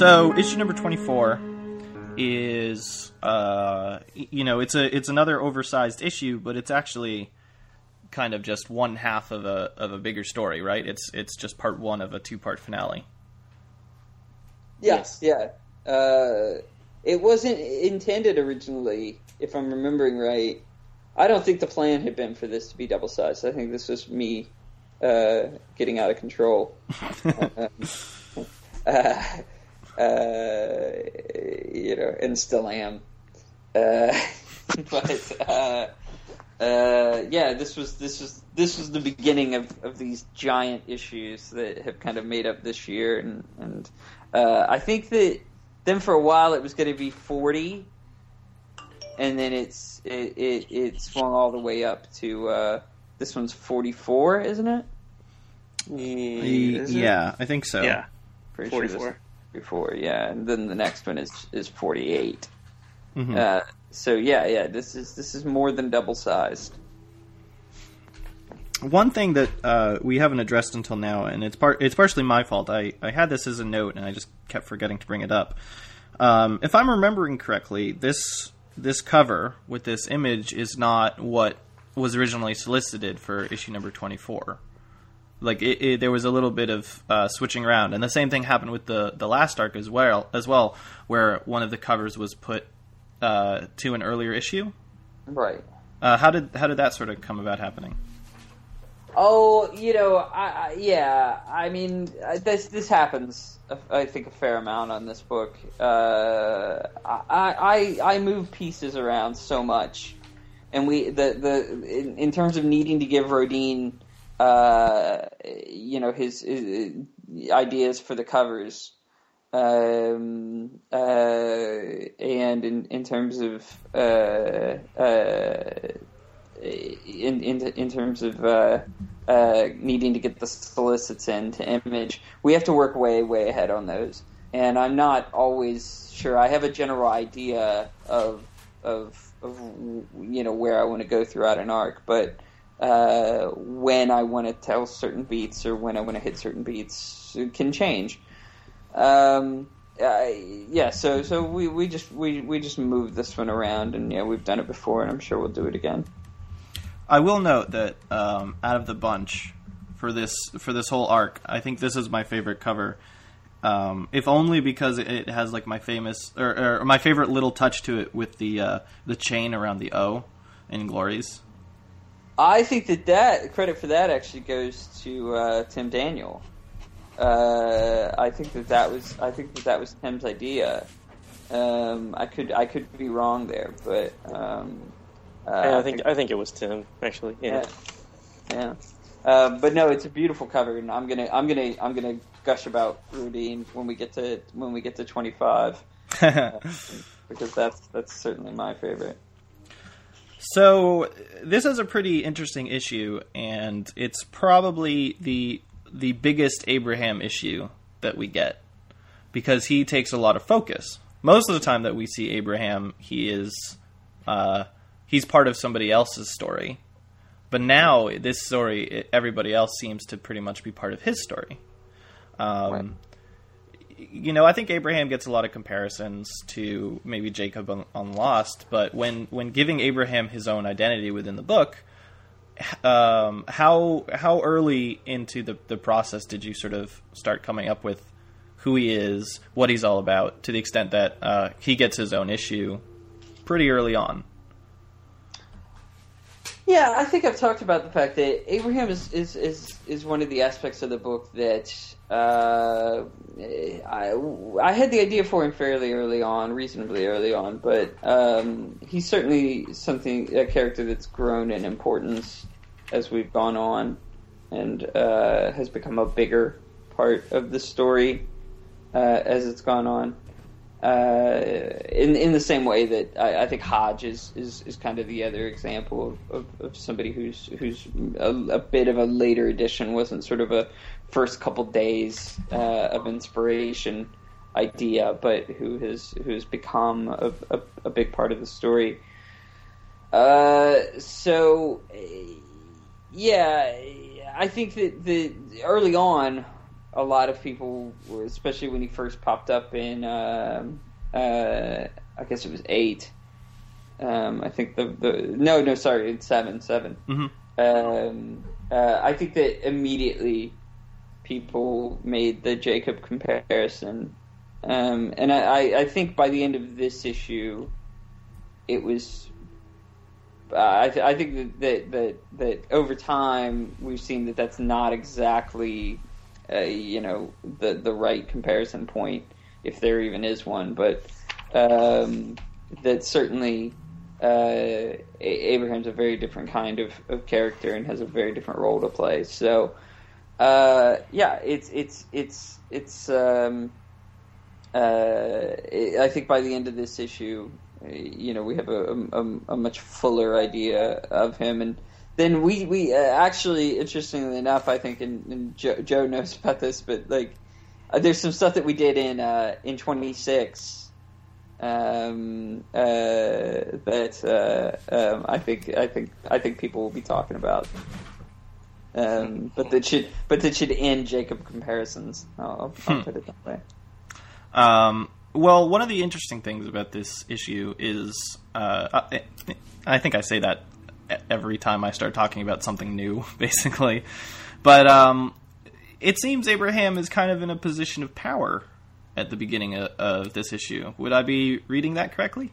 So issue number 24 is, it's another oversized issue, but it's actually kind of just one half of a bigger story, right? It's just part one of a 2-part finale. Yes, yeah. It wasn't intended originally, if I'm remembering right. I don't think the plan had been for this to be double-sized. I think this was me getting out of control. And still am. But this was the beginning of these giant issues that have kind of made up this year, and I think that then for a while it was going to be 40, and then it swung all the way up to this one's 44, isn't it? Yeah, I think so. Yeah, Pretty 44. Sure before, yeah, and then the next one is 48. Mm-hmm. So this is more than double sized. One thing that we haven't addressed until now, and it's partially my fault. I had this as a note, and I just kept forgetting to bring it up. If I'm remembering correctly, this cover with this image is not what was originally solicited for issue number 24. Like there was a little bit of switching around, and the same thing happened with the last arc as well, where one of the covers was put to an earlier issue. Right. How did that sort of come about happening? Oh, I mean, this happens. I think a fair amount on this book. I move pieces around so much, and in terms of needing to give Rodin, his ideas for the covers, and in terms of in terms of needing to get the solicits into Image, we have to work way ahead on those. And I'm not always sure. I have a general idea of where I want to go throughout an arc, but when I want to tell certain beats or when I want to hit certain beats, it can change. So we just moved this one around, and we've done it before, and I'm sure we'll do it again. I will note that out of the bunch for this whole arc, I think this is my favorite cover. If only because it has like my famous or my favorite little touch to it with the chain around the O in Glories. I think that credit for that actually goes to Tim Daniel. I think that was Tim's idea. I could be wrong there, but I think it was Tim actually. Yeah. But no, it's a beautiful cover, and I'm gonna gush about Rodin when we get to 25, because that's certainly my favorite. So this is a pretty interesting issue, and it's probably the biggest Abraham issue that we get, because he takes a lot of focus. Most of the time that we see Abraham, he's part of somebody else's story. But now, this story, everybody else seems to pretty much be part of his story. Right. I think Abraham gets a lot of comparisons to maybe Jacob on Lost, but when giving Abraham his own identity within the book, how early into the process did you sort of start coming up with who he is, what he's all about, to the extent that he gets his own issue pretty early on? Yeah, I think I've talked about the fact that Abraham is one of the aspects of the book that I had the idea for him reasonably early on, but he's certainly a character that's grown in importance as we've gone on, and has become a bigger part of the story as it's gone on. In the same way that I think Hodge is kind of the other example of somebody who's a bit of a later addition, wasn't sort of a first couple days of inspiration idea, but who has become a big part of the story. I think that early on, a lot of people, especially when he first popped up in, I guess it was 8. I think it's 7. Mm-hmm. I think that immediately people made the Jacob comparison, and I think by the end of this issue, it was. I think that over time we've seen that that's not exactly, the right comparison point, if there even is one. But that certainly Abraham's a very different kind of character and has a very different role to play. So I think by the end of this issue, we have a much fuller idea of him, and then we actually, interestingly enough, I think, and Joe knows about this, but like, there's some stuff that we did in 26 that I think people will be talking about, but that should end Jacob comparisons. I'll put it that way. Well, one of the interesting things about this issue is, I think I say that every time I start talking about something new, basically. But it seems Abraham is kind of in a position of power at the beginning of this issue. Would I be reading that correctly?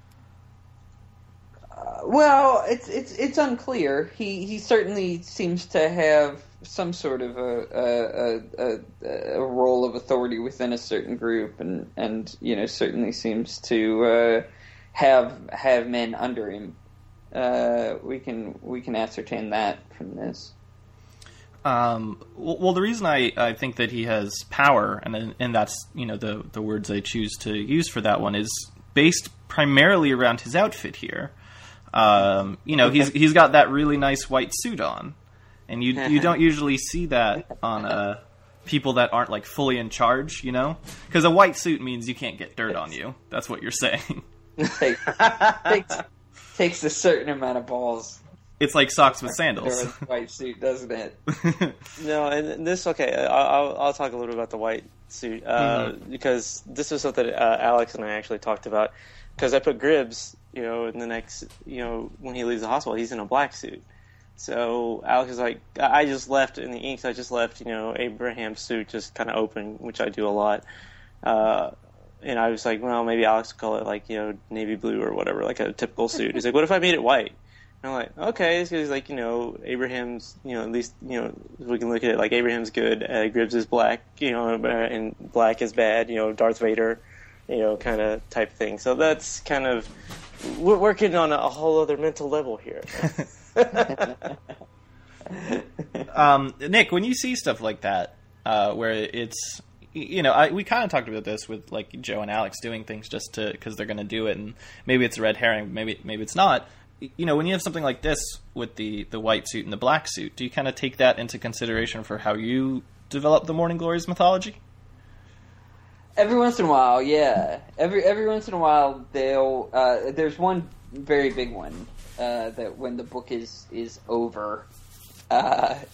Well, it's unclear. He certainly seems to have some sort of a role of authority within a certain group, and certainly seems to have men under him. We can ascertain that from this. Well, the reason I think that he has power, and that's the words I choose to use for that one, is based primarily around his outfit here. He's got that really nice white suit on, and you don't usually see that on people that aren't like fully in charge, because a white suit means you can't get dirt on you. That's what you're saying. Takes a certain amount of balls. It's like socks with sandals. White suit, doesn't it? No, and this, okay, I'll talk a little bit about the white suit, because this was something Alex and I actually talked about, because I put Gribbs, in the next, when he leaves the hospital, he's in a black suit. So Alex is like, I just left in the inks, I just left, Abraham's suit just kind of open, which I do a lot. And I was like, well, maybe Alex would call it like, navy blue or whatever, like a typical suit. He's like, what if I made it white? And I'm like, okay, because he's like, Abraham's, at least, we can look at it like Abraham's good, Gribbs is black, and black is bad, Darth Vader, kind of type thing. So that's kind of, we're working on a whole other mental level here. Nick, when you see stuff like that, where it's, we kind of talked about this with like Joe and Alex doing things just because they're going to do it, and maybe it's a red herring, maybe it's not. When you have something like this with the white suit and the black suit, do you kind of take that into consideration for how you develop the Morning Glories mythology? Every once in a while, yeah. Every once in a while, they'll. There's one very big one that when the book is over, that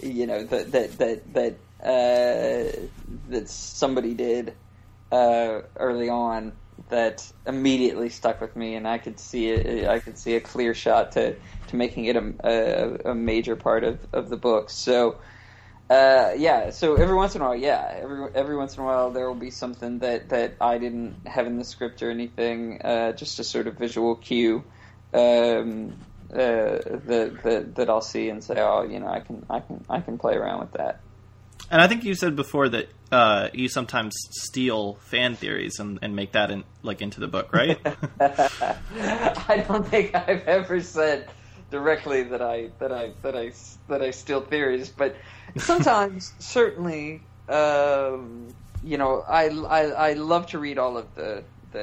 somebody did early on that immediately stuck with me, and I could see a clear shot to making it a major part of the book. So so every once in a while, every once in a while there will be something that I didn't have in the script or anything, just a sort of visual cue that I'll see and say, oh, I can play around with that. And I think you said before that you sometimes steal fan theories and make that into the book, right? I don't think I've ever said directly that I steal theories, but sometimes certainly, I love to read all of the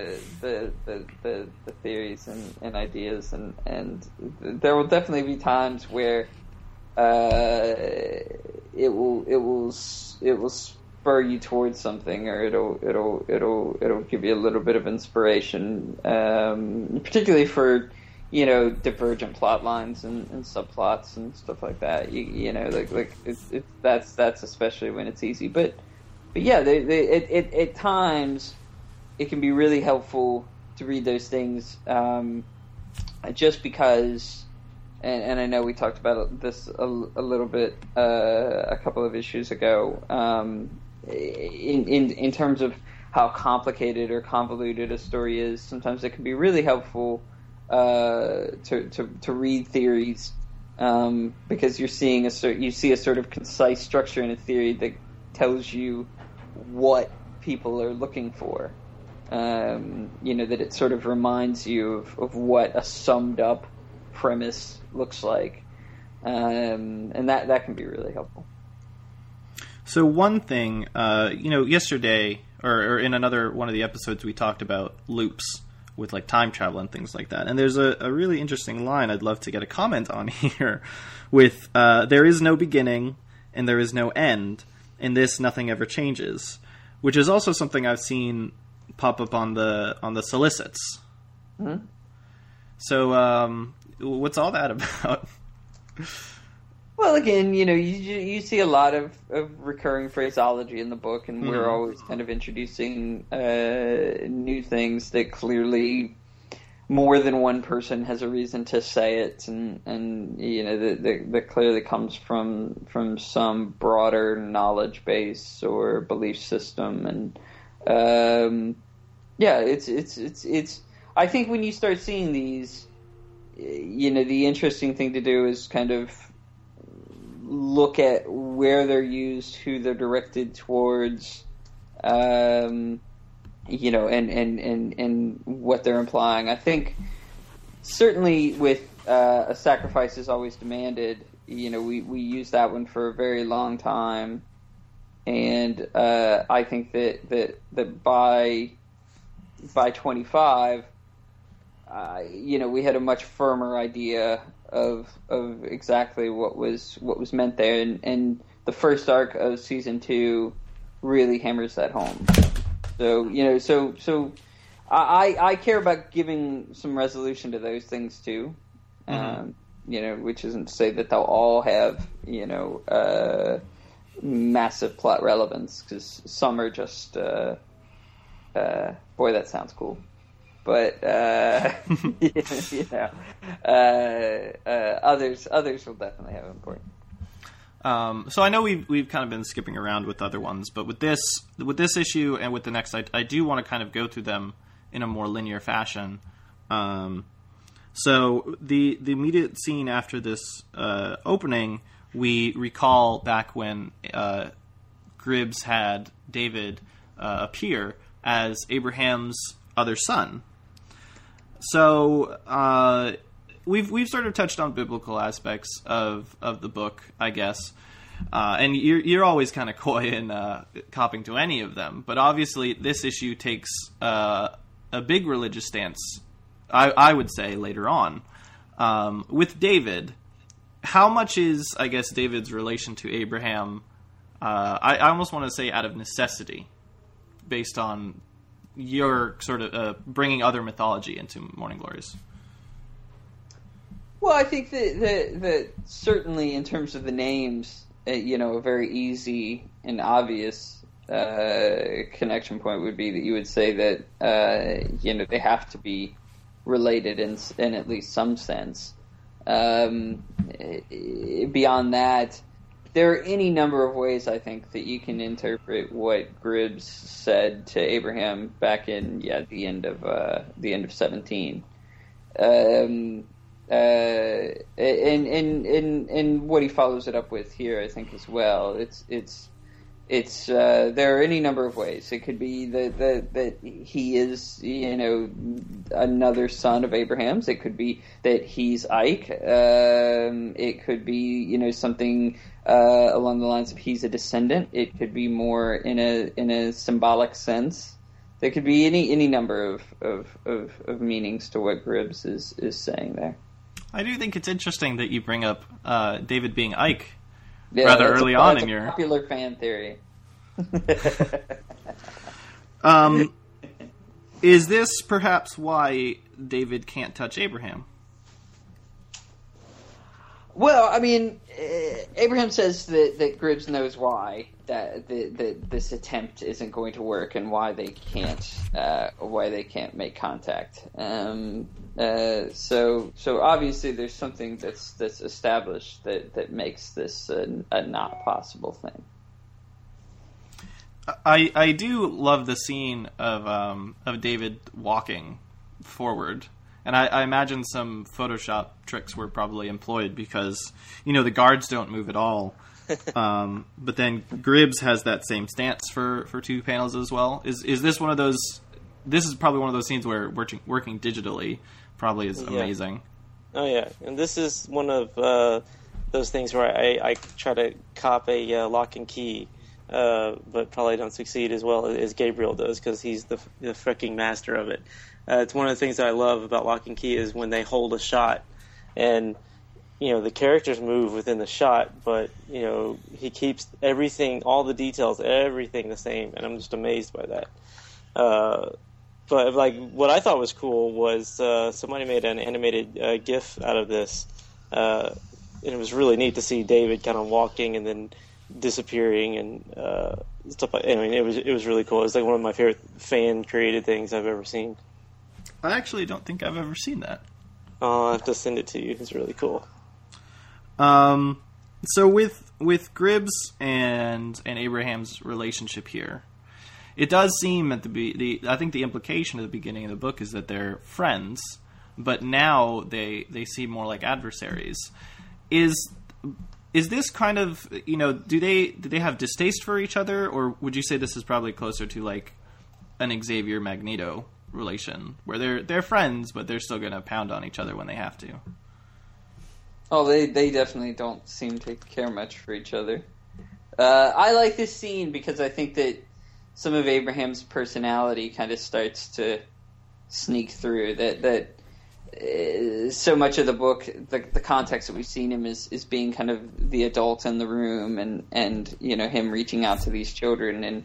theories and ideas, and there will definitely be times where it will spur you towards something, or it'll give you a little bit of inspiration, particularly for divergent plot lines and subplots and stuff like that. That's especially when it's easy. But But yeah, at times it can be really helpful to read those things, just because. And I know we talked about this a little bit a couple of issues ago. In terms of how complicated or convoluted a story is, sometimes it can be really helpful to read theories, because you see a sort of concise structure in a theory that tells you what people are looking for. That it sort of reminds you of what a summed up premise looks like, and that can be really helpful. So one thing, yesterday or in another one of the episodes, we talked about loops with like time travel and things like that. And there's a really interesting line I'd love to get a comment on here with, there is no beginning and there is no end. In this, nothing ever changes, which is also something I've seen pop up on the solicits. Mm-hmm. So, what's all that about? Well, again, you see a lot of recurring phraseology in the book, and we're always kind of introducing new things that clearly more than one person has a reason to say it, and that clearly comes from some broader knowledge base or belief system, and it's. I think when you start seeing these, the interesting thing to do is kind of look at where they're used, who they're directed towards, and what they're implying. I think certainly with a sacrifice is always demanded, we use that one for a very long time, and I think that by 25. We had a much firmer idea of exactly what was meant there, and the first arc of season 2 really hammers that home. So I care about giving some resolution to those things too. Which isn't to say that they'll all have massive plot relevance, because some are just boy, that sounds cool. But others will definitely have importance. So I know we've kind of been skipping around with other ones, but with this issue and with the next, I do want to kind of go through them in a more linear fashion. So the immediate scene after this opening, we recall back when Gribbs had David appear as Abraham's other son. So we've sort of touched on biblical aspects of the book, I guess, and you're always kind of coy in copping to any of them. But obviously, this issue takes a big religious stance, I would say, later on with David. How much is, I guess, David's relation to Abraham? I almost want to say out of necessity, based on you're sort of bringing other mythology into Morning Glories. Well, I think that certainly in terms of the names, a very easy and obvious connection point would be that you would say that they have to be related in at least some sense. Beyond that, there are any number of ways, I think, that you can interpret what Gribbs said to Abraham back in the end of 17, and what he follows it up with here, I think, as well. It's there are any number of ways. It could be that he is another son of Abraham's. It could be that he's Ike. It could be something along the lines of he's a descendant. It could be more in a symbolic sense. There could be any number of meanings to what Gribbs is saying there. I do think it's interesting that you bring up David being Ike. Yeah, rather early on in your popular fan theory. Is this perhaps why David can't touch Abraham? Well, I mean, Abraham says that Gribbs knows why, this attempt isn't going to work and why they can't make contact. So obviously there's something that's established that makes this a not possible thing. I do love the scene of David walking forward. And I imagine some Photoshop tricks were probably employed because, the guards don't move at all. But then Gribbs has that same stance for 2 panels as well. Is this one of those? This is probably one of those scenes where working digitally probably is amazing. Oh yeah, and this is one of those things where I try to cop a lock and key, but probably don't succeed as well as Gabriel does because he's the freaking master of it. It's one of the things that I love about lock and key is when they hold a shot and. The characters move within the shot, but, he keeps everything, all the details, everything the same, and I'm just amazed by that. But, what I thought was cool was somebody made an animated GIF out of this, and it was really neat to see David kind of walking and then disappearing and stuff like that. I mean, it was really cool. It was, one of my favorite fan-created things I've ever seen. I actually don't think I've ever seen that. Oh, I'll have to send it to you. It's really cool. So with Gribbs and Abraham's relationship here, it does seem I think the implication at the beginning of the book is that they're friends, but now they seem more like adversaries. Is this kind of, do they have distaste for each other, or would you say this is probably closer to like an Xavier Magneto relation where they're friends, but they're still going to pound on each other when they have to? Oh, they definitely don't seem to care much for each other. I like this scene because I think that some of Abraham's personality kind of starts to sneak through. That so much of the book, the context that we've seen him is being kind of the adult in the room, and him reaching out to these children, and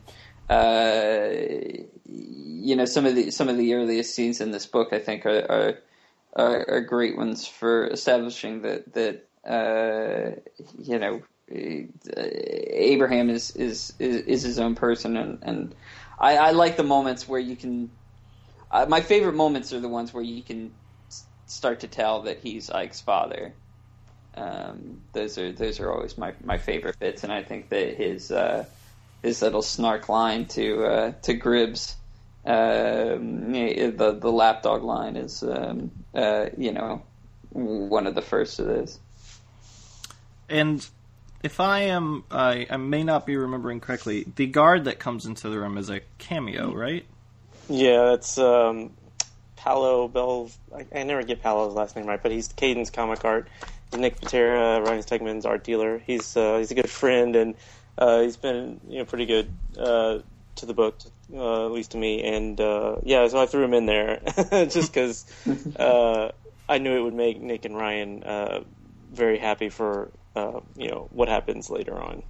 some of the earliest scenes in this book I think are great ones for establishing that Abraham is his own person, and I like the moments where you can. My favorite moments are the ones where you can start to tell that he's Ike's father. Those are always my favorite bits, and I think that his little snark line to Gribbs. The lapdog line is one of the first of those. And if I may not be remembering correctly, the guard that comes into the room is a cameo, right? Yeah, it's Paolo Bell. I never get Paolo's last name right, but he's Caden's comic art. He's Nick Patera, Ryan Stegman's art dealer. He's a good friend, and he's been pretty good to the book, at least to me. And so I threw him in there just because I knew it would make Nick and Ryan very happy for what happens later on.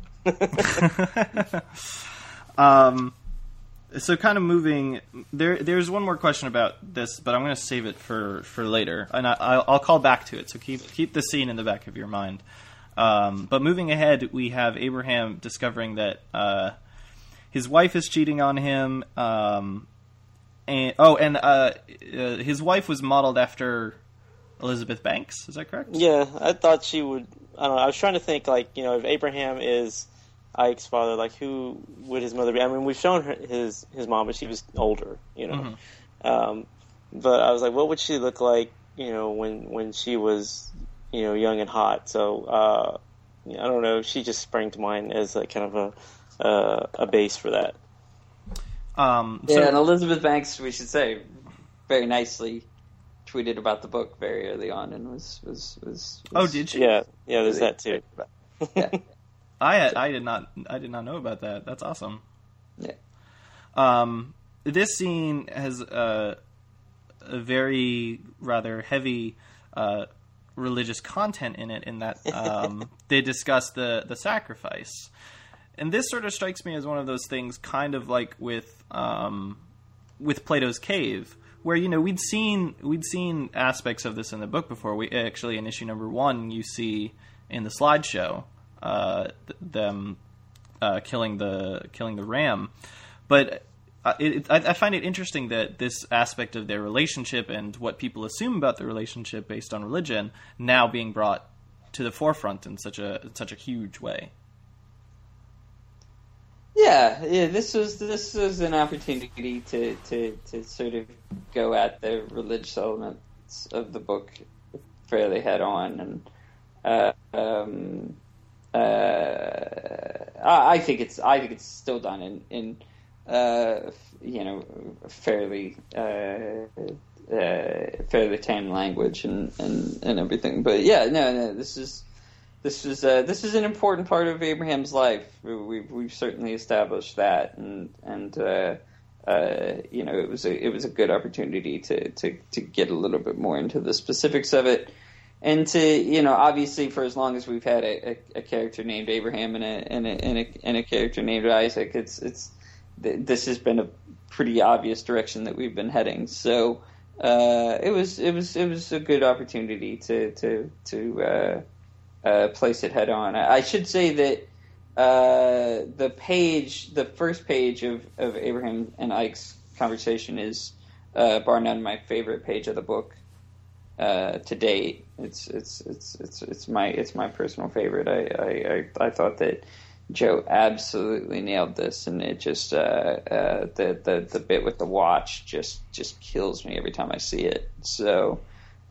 So kind of moving there's one more question about this, but I'm going to save it for later, and I'll call back to it. So keep the scene in the back of your mind. But moving ahead, we have Abraham discovering that his wife is cheating on him, and his wife was modeled after Elizabeth Banks. Is that correct? Yeah, I thought she would. I don't know. I was trying to think, if Abraham is Ike's father, who would his mother be? I mean, we've shown her his mom, but she was older, Mm-hmm. But I was like, what would she look like, when she was, young and hot? So I don't know. She just sprang to mind as kind of a base for that. And Elizabeth Banks, we should say, very nicely tweeted about the book very early on, and was oh, did she? Yeah, there's that too. Yeah. I did not know about that. That's awesome. Yeah. This scene has a very rather heavy religious content in it, in that they discuss the sacrifice. And this sort of strikes me as one of those things, kind of like with Plato's Cave, where we'd seen aspects of this in the book before. We actually, in issue number 1, you see in the slideshow them killing the ram. But I find it interesting that this aspect of their relationship and what people assume about the relationship based on religion now being brought to the forefront in such a huge way. Yeah. This was an opportunity to sort of go at the religious elements of the book fairly head on, and I think it's still done in fairly tame language and everything. But yeah, no, this is an important part of Abraham's life. We've certainly established that, and it was a good opportunity to get a little bit more into the specifics of it, and to obviously for as long as we've had a character named Abraham and a character named Isaac, this has been a pretty obvious direction that we've been heading. So it was a good opportunity to place it head on. I should say that the first page of Abraham and Ike's conversation is bar none my favorite page of the book to date. It's my personal favorite. I thought that Joe absolutely nailed this, and it just the bit with the watch just kills me every time I see it. So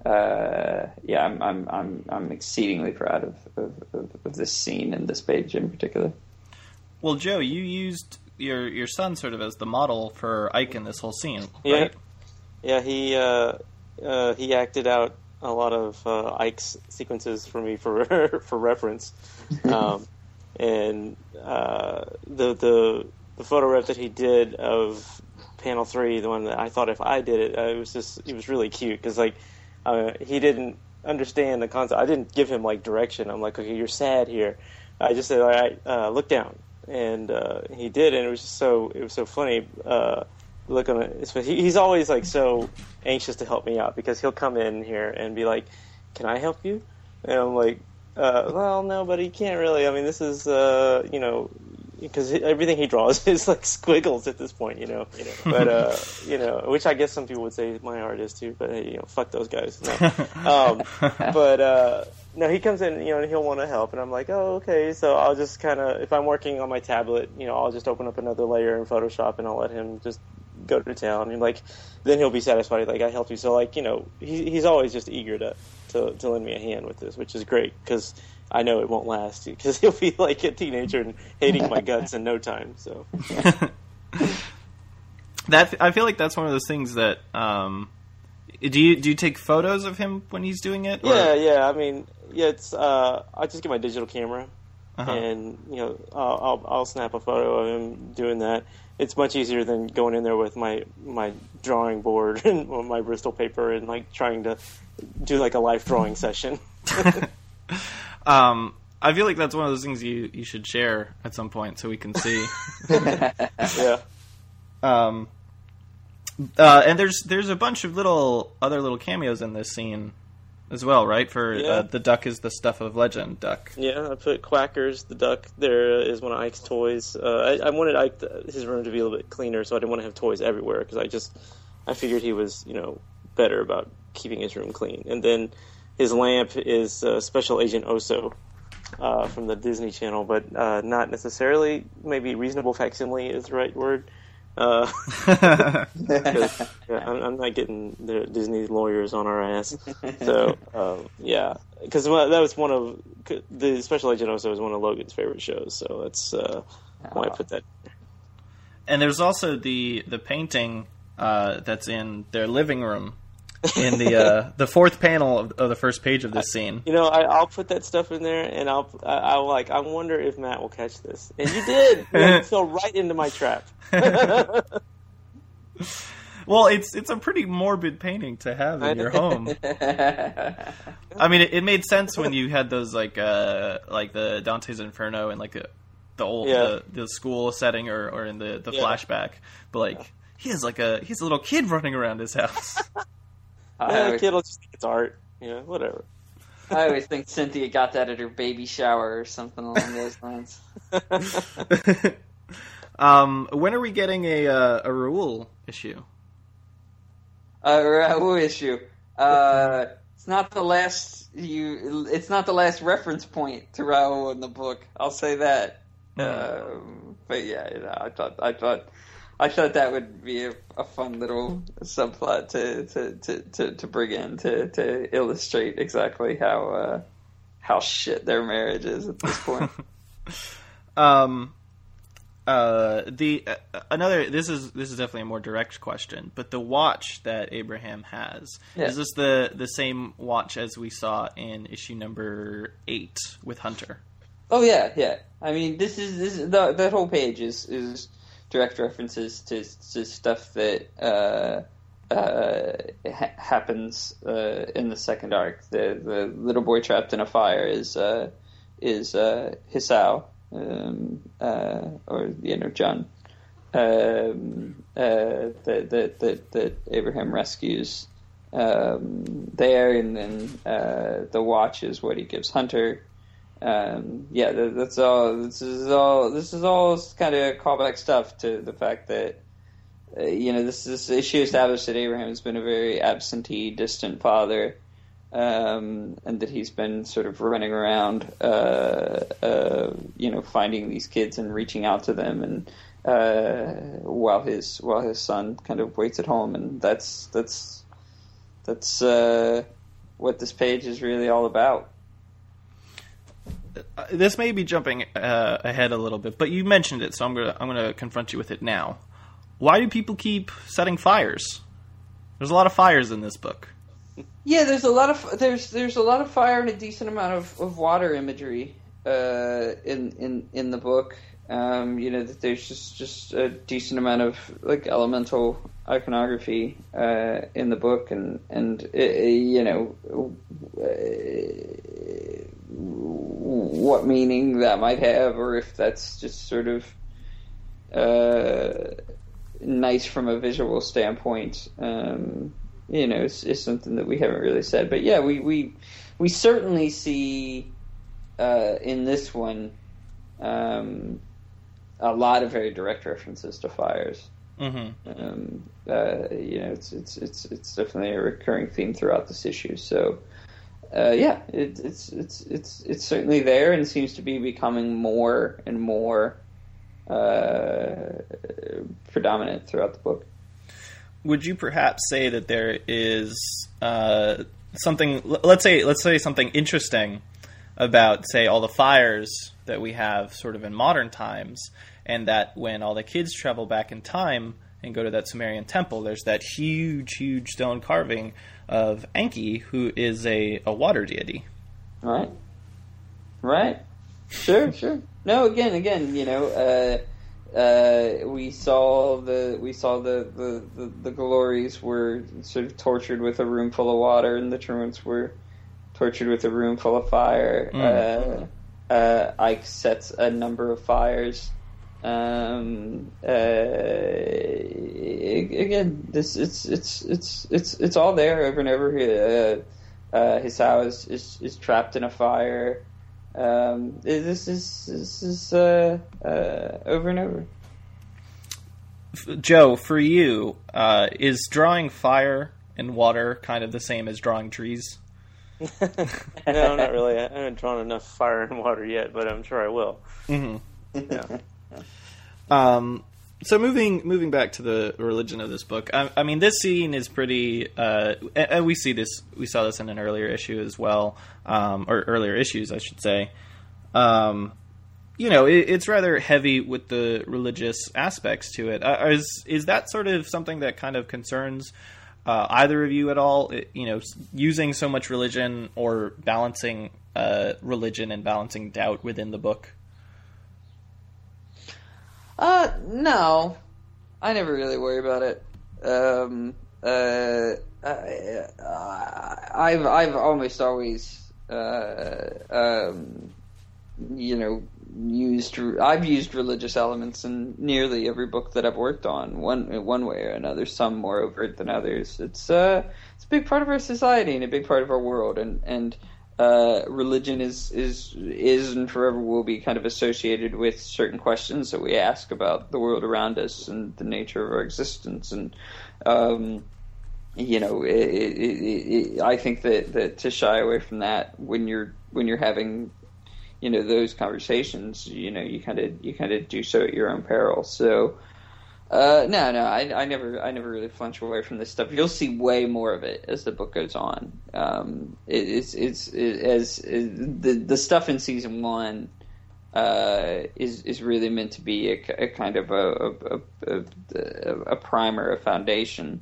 I'm exceedingly proud of this scene and this page in particular. Well, Joe, you used your son sort of as the model for Ike in this whole scene, right? Yeah, he acted out a lot of Ike's sequences for me for reference. And the photo rep that he did of panel 3, the one that I thought if I did it, it was really cute because he didn't understand the concept. I didn't give him direction. I'm like, okay, you're sad here. I just said, all right, look down, and he did, and it was so funny. Look on it. He's always so anxious to help me out because he'll come in here and be like, "Can I help you?" And I'm like, well, no, but he can't really. I mean, this is, because everything he draws is squiggles at this point, But, which I guess some people would say my art is too, but hey, fuck those guys. No. No, he comes in, and he'll want to help, and I'm like, oh, okay, so I'll just kind of, if I'm working on my tablet, I'll just open up another layer in Photoshop, and I'll let him just go to town, and then he'll be satisfied, I helped you. So, he's always just eager to lend me a hand with this, which is great because I know it won't last because he'll be like a teenager and hating my guts in no time. So I feel like that's one of those things that do you take photos of him when he's doing it? Or? Yeah. I mean, it's I just get my digital camera and I'll snap a photo of him doing that. It's much easier than going in there with my drawing board and my Bristol paper and trying to do a life drawing session. I feel like that's one of those things you should share at some point so we can see. Yeah. And there's a bunch of other little cameos in this scene as well, right? For the duck is the stuff of legend duck. Yeah, I put Quackers, the duck. There is one of Ike's toys. I wanted his room to be a little bit cleaner, so I didn't want to have toys everywhere because I figured he was better about keeping his room clean. And then his lamp is Special Agent Oso from the Disney Channel, but not necessarily. Maybe reasonable facsimile is the right word. I'm not getting the Disney lawyers on our ass. So, because that was one of the Special Agent Oso was one of Logan's favorite shows. So that's why I put that. And there's also the painting that's in their living room in the fourth panel of the first page of this scene. I'll put that stuff in there, and I wonder if Matt will catch this. And you did. You fell right into my trap. Well, it's a pretty morbid painting to have in your home. I mean, it made sense when you had those like the Dante's Inferno and the old the school setting or in the flashback, but he's a little kid running around his house. The kid will just think it's art, whatever. I always think Cynthia got that at her baby shower or something along those lines. When are we getting a Raoul issue? Raoul issue. It's not the last. It's not the last reference point to Raoul in the book. I'll say that. But yeah, I thought that would be a fun little subplot to bring in to illustrate exactly how shit their marriage is at this point. This is definitely a more direct question, but the watch that Abraham has, Yeah. is this the same watch as we saw in issue number 8 with Hunter? Oh yeah. I mean, that whole page is direct references to stuff that happens in the second arc. The little boy trapped in a fire is Hisao, or John, that Abraham rescues there, and then the watch is what he gives Hunter. That's all. This is all kind of callback stuff to the fact that this issue established that Abraham has been a very absentee, distant father, and that he's been sort of running around, finding these kids and reaching out to them, and while his son kind of waits at home, and that's what this page is really all about. This may be jumping ahead a little bit, but you mentioned it, so I'm gonna confront you with it now. Why do people keep setting fires? There's a lot of fires in this book. Yeah, there's a lot of fire and a decent amount of water imagery in the book. That there's just a decent amount of like elemental iconography in the book, and what meaning that might have, or if that's just sort of nice from a visual standpoint. Is something that we haven't really said, but yeah, we certainly see in this one a lot of very direct references to fires. Mm-hmm. It's definitely a recurring theme throughout this issue. So, it's certainly there, and seems to be becoming more and more predominant throughout the book. Would you perhaps say that there is something? Let's say something interesting about, say, all the fires that we have sort of in modern times, and that when all the kids travel back in time and go to that Sumerian temple, there's that huge stone carving of Enki, who is a water deity. Right. Sure. No, again, we saw the glories were sort of tortured with a room full of water, and the truants were tortured with a room full of fire. Ike sets a number of fires. Again, it's all there over and over. Hisao is trapped in a fire. This is over and over. Joe, for you, is drawing fire and water kind of the same as drawing trees? No, not really. I haven't drawn enough fire and water yet, but I'm sure I will. Mm-hmm. Yeah. So moving back to the religion of this book, I mean, this scene is pretty, and we saw this in an earlier issue as well, or earlier issues, I should say. It's rather heavy with the religious aspects to it. Is that sort of something that kind of concerns either of you at all? Using so much religion, or balancing religion and balancing doubt within the book? No, I never really worry about it. I've almost always, used religious elements in nearly every book that I've worked on, one way or another. Some more overt than others. It's a big part of our society and a big part of our world, and religion is and forever will be kind of associated with certain questions that we ask about the world around us and the nature of our existence. And I think that to shy away from that when you're having those conversations, you kind of do so at your own peril. So I never really flinch away from this stuff. You'll see way more of it as the book goes on. The stuff in season 1 is really meant to be a kind of a primer, a foundation.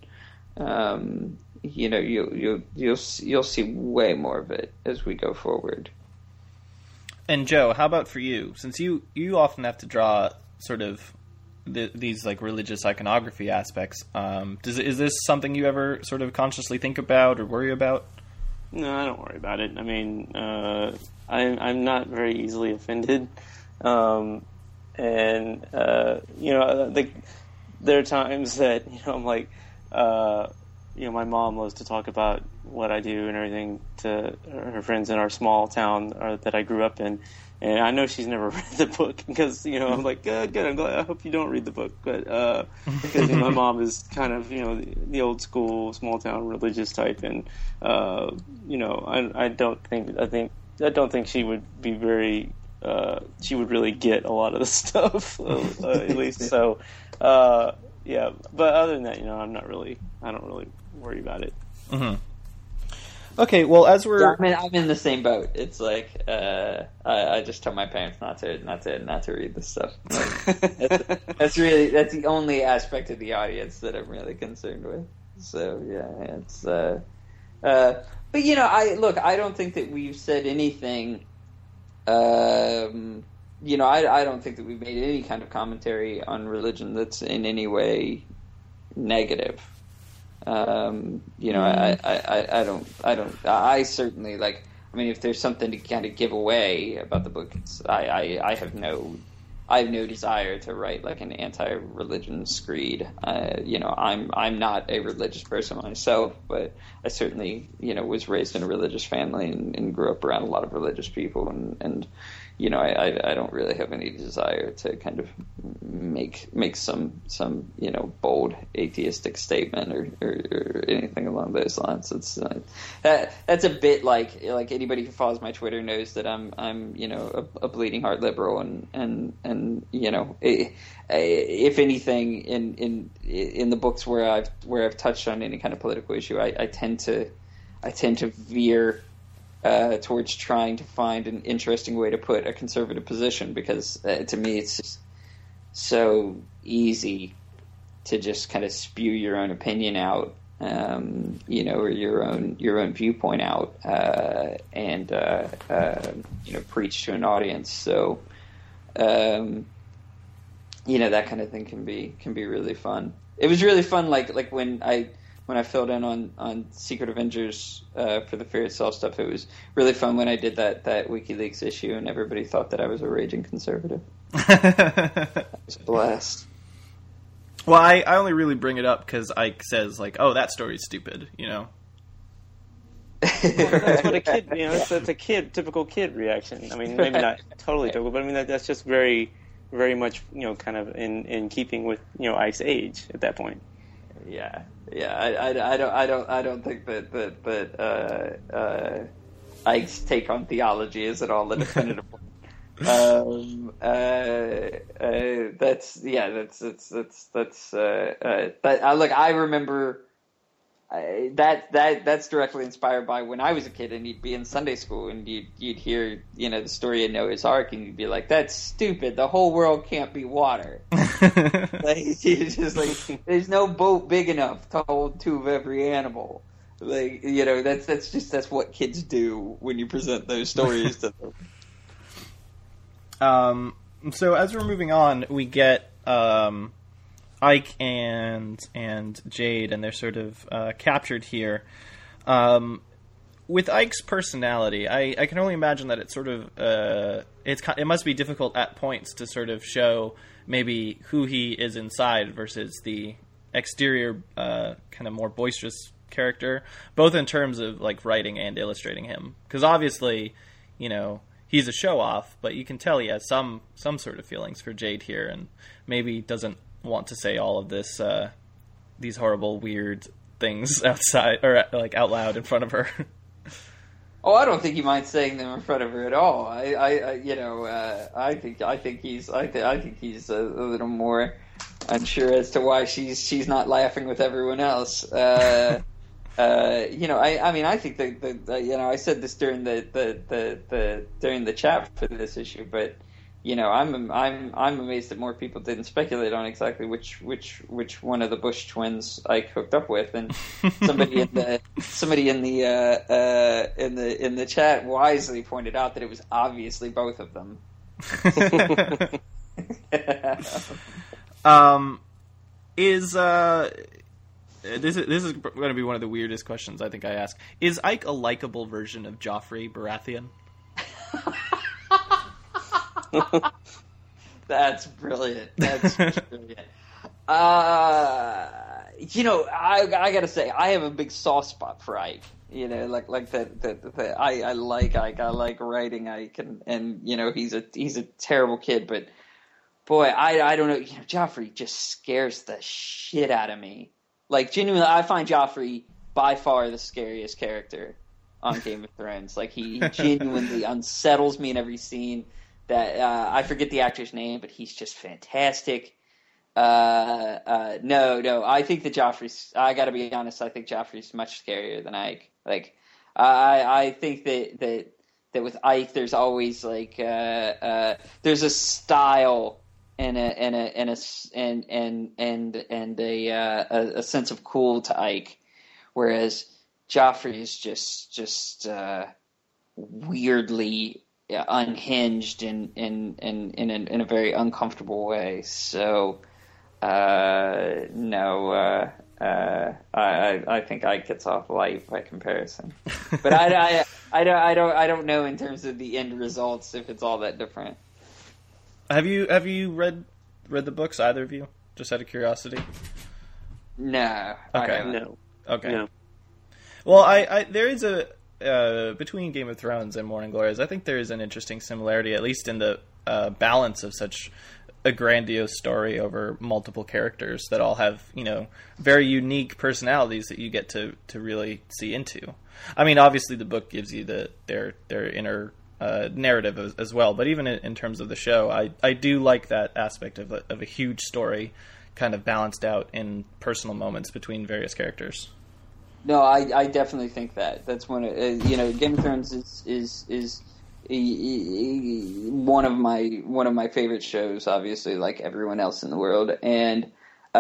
You'll see way more of it as we go forward. And Joe, how about for you? Since you often have to draw sort of these like religious iconography aspects, is this something you ever sort of consciously think about or worry about? No, I don't worry about it. I mean, I'm not very easily offended, there are times that I'm like, my mom loves to talk about what I do and everything to her friends in our small town that I grew up in. And I know she's never read the book because, I'm like, good, I'm glad, I hope you don't read the book. But, because my mom is kind of, the old school, small town religious type. And, I don't think she would be very, she would really get a lot of the stuff, at least. So, yeah. But other than that, I don't really worry about it. Mm-hmm. Okay, well, as we're... Yeah, I'm in the same boat. It's like, I just tell my parents not to read this stuff. That's the only aspect of the audience that I'm really concerned with. So, yeah, it's, but I don't think that we've said anything, I don't think that we've made any kind of commentary on religion that's in any way negative. I certainly if there's something to kind of give away about the book, I have no desire to write like an anti-religion screed. I'm not a religious person myself, but I certainly, was raised in a religious family and grew up around a lot of religious people and I don't really have any desire to kind of make some bold atheistic statement or anything along those lines. It's that's a bit like anybody who follows my Twitter knows that I'm a bleeding heart liberal and if anything in the books where I've touched on any kind of political issue, I tend to veer towards trying to find an interesting way to put a conservative position because to me it's just so easy to just kind of spew your own opinion out, or your own viewpoint out, and preach to an audience. So, that kind of thing can be really fun. It was really fun, like when I filled in on Secret Avengers for the Fear Itself stuff. It was really fun when I did that WikiLeaks issue, and everybody thought that I was a raging conservative. It was a blast. Well, I only really bring it up because Ike says, like, oh, that story's stupid, That's what a kid, it's a typical kid reaction. I mean, maybe not totally typical, but I mean, that's just very, very much, kind of in keeping with, Ike's age at that point. Yeah. I don't think that Ike's take on theology is at all a definitive one. I remember that's directly inspired by when I was a kid and you'd be in Sunday school and you'd hear the story of Noah's Ark and you'd be like, that's stupid, the whole world can't be water. It's just like there's no boat big enough to hold two of every animal. That's what kids do when you present those stories to them. So as we're moving on, we get Ike and Jade, and they're sort of captured here. With Ike's personality, I can only imagine that it's sort of it must be difficult at points to sort of show maybe who he is inside versus the exterior kind of more boisterous character, both in terms of like writing and illustrating him. Because obviously, he's a show off, but you can tell he has some sort of feelings for Jade here, and maybe doesn't want to say all of this these horrible, weird things outside or like out loud in front of her. Oh, I don't think he minds saying them in front of her at all. I think he's a little more unsure as to why she's not laughing with everyone else. I think I said this during the chat for this issue, but I'm amazed that more people didn't speculate on exactly which one of the Bush twins Ike hooked up with, and somebody in the chat wisely pointed out that it was obviously both of them. This is going to be one of the weirdest questions I think I ask. Is Ike a likable version of Joffrey Baratheon? That's brilliant. That's brilliant. I gotta say, I have a big soft spot for Ike. Like that. I like Ike. I like writing Ike, and he's a terrible kid, but boy, I don't know. Joffrey just scares the shit out of me. Like, genuinely, I find Joffrey by far the scariest character on Game of Thrones. Like, he genuinely unsettles me in every scene. That I forget the actor's name, but he's just fantastic. No, I think that Joffrey's. I got to be honest. I think Joffrey's much scarier than Ike. Like, I think that with Ike, there's always like there's a style and a sense of cool to Ike, whereas Joffrey is just weirdly unhinged in a very uncomfortable way. So no, I think Ike gets off light by comparison. But I don't know in terms of the end results if it's all that different. Have you read the books, either of you? Just out of curiosity. No. Okay. No. Okay. No. Well, I there is a between Game of Thrones and Morning Glories, I think there is an interesting similarity, at least in the balance of such a grandiose story over multiple characters that all have, very unique personalities that you get to really see into. I mean, obviously the book gives you their inner narrative as well, but even in terms of the show, I do like that aspect of a huge story kind of balanced out in personal moments between various characters. No, I definitely think that's one of Game of Thrones is one of my favorite shows, obviously, like everyone else in the world, and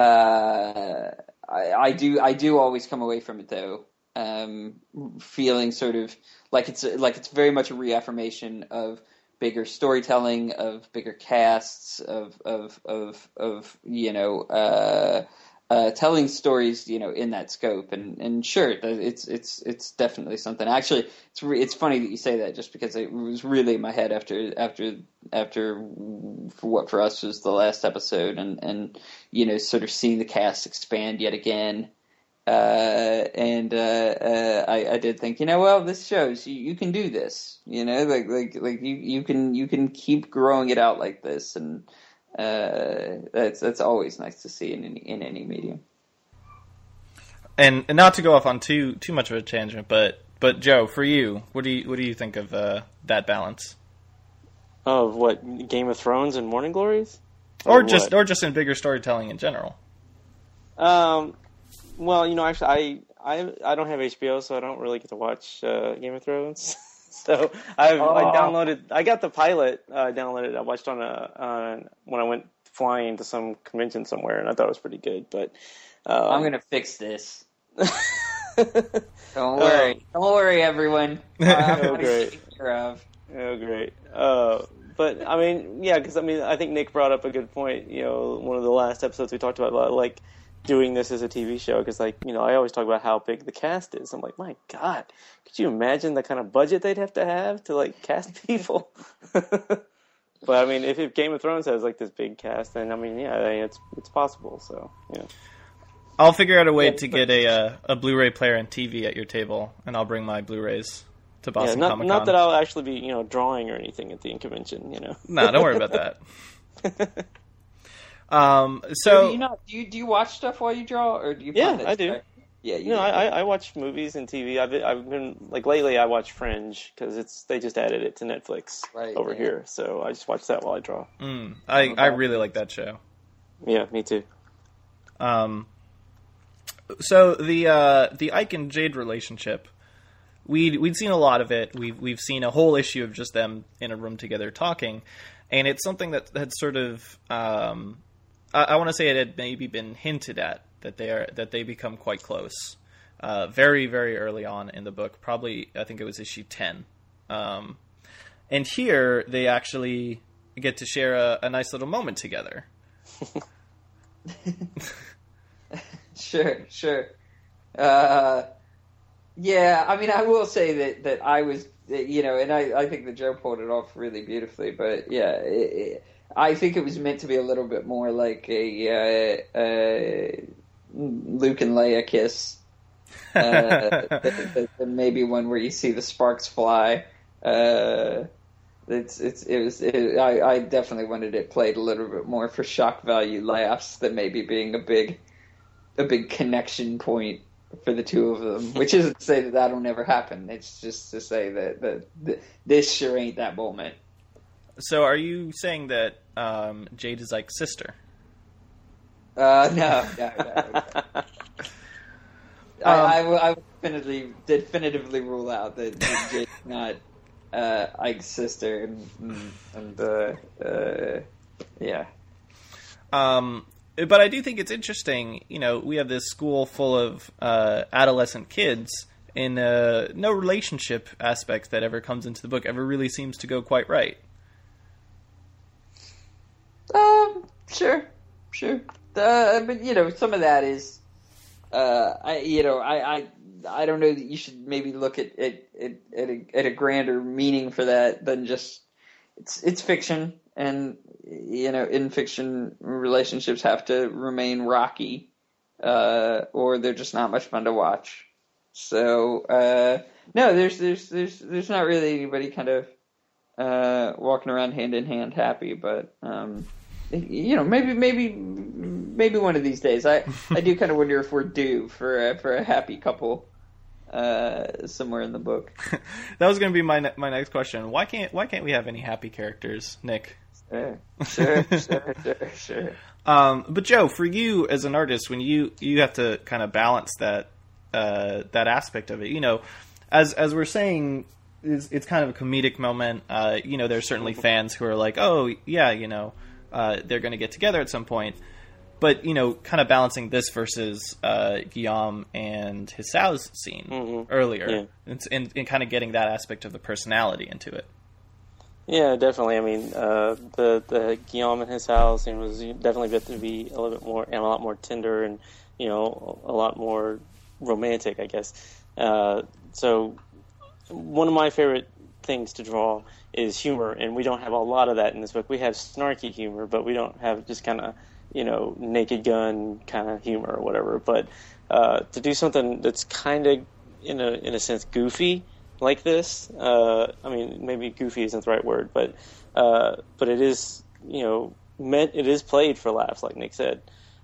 I do always come away from it though feeling sort of like it's very much a reaffirmation of bigger storytelling, of bigger casts, of telling stories, in that scope, and sure, it's definitely something. Actually, it's funny that you say that, just because it was really in my head after for what for us was the last episode, and sort of seeing the cast expand yet again. I did think, well, this shows you can do this, like you can keep growing it out like this, and that's always nice to see in any medium. And not to go off on too much of a tangent, but Joe, for you, what do you think of that balance? Of what, Game of Thrones and Morning Glories, or just in bigger storytelling in general? Well, actually, I don't have HBO, so I don't really get to watch Game of Thrones. So I got the pilot downloaded. I watched on when I went flying to some convention somewhere, and I thought it was pretty good. But I'm gonna fix this. Don't worry, everyone. Oh, great. Oh, great. But I mean, yeah, because I think Nick brought up a good point. One of the last episodes we talked about like doing this as a TV show, because I always talk about how big the cast is. I'm like, my God, could you imagine the kind of budget they'd have to like cast people? But if Game of Thrones has like this big cast, then it's possible. So yeah. I'll figure out a way to get a Blu-ray player and TV at your table, and I'll bring my Blu-rays to Boston Comic Con. Not that I'll actually be, drawing or anything at the convention, No, don't worry about that. So do you watch stuff while you draw, or do you? Yeah, I do. Yeah, I watch movies and TV. I've been like lately. I watch Fringe because they just added it to Netflix over here, so I just watch that while I draw. I really like that show. Yeah, me too. So the Ike and Jade relationship, we'd seen a lot of it. We've seen a whole issue of just them in a room together talking, and it's something that had sort of I want to say it had maybe been hinted at that they become quite close, very very early on in the book. Probably I think it was issue 10, and here they actually get to share a nice little moment together. Sure. Yeah, I mean, I will say that I was, and I think that Joe pulled it off really beautifully, but yeah, I think it was meant to be a little bit more like a Luke and Leia kiss, than maybe one where you see the sparks fly. I definitely wanted it played a little bit more for shock value laughs than maybe being a big connection point for the two of them, which isn't to say that that'll never happen. It's just to say that this sure ain't that moment. So are you saying that Jade is like sister? No. I would definitively rule out that Jade's not Ike's sister, and yeah. But I do think it's interesting, we have this school full of adolescent kids, and no relationship aspect that ever comes into the book ever really seems to go quite right. Sure. But, some of that is, I don't know that you should maybe look at a grander meaning for that than just, it's fiction, and in fiction, relationships have to remain rocky, or they're just not much fun to watch. So, no, there's not really anybody kind of walking around hand in hand happy, but maybe one of these days. I do kind of wonder if we're due for a happy couple somewhere in the book. That was going to be my next question. Why can't we have any happy characters, Nick? Sure. But Joe, for you as an artist, when you have to kind of balance that aspect of it, as we're saying, it's kind of a comedic moment. There's certainly fans who are like, oh yeah, they're going to get together at some point. But, kind of balancing this versus Guillaume and Hisao's scene earlier, and kind of getting that aspect of the personality into it. Yeah, definitely. I mean, the Guillaume and Hisao scene was definitely meant to be a little bit more, and a lot more tender, and a lot more romantic, I guess. So one of my favorite things to draw is humor, and we don't have a lot of that in this book. We have snarky humor, but we don't have just kind of Naked Gun kind of humor or whatever. But to do something that's kind of in a sense goofy like this, I mean, maybe goofy isn't the right word, but it is it is played for laughs, like Nick said.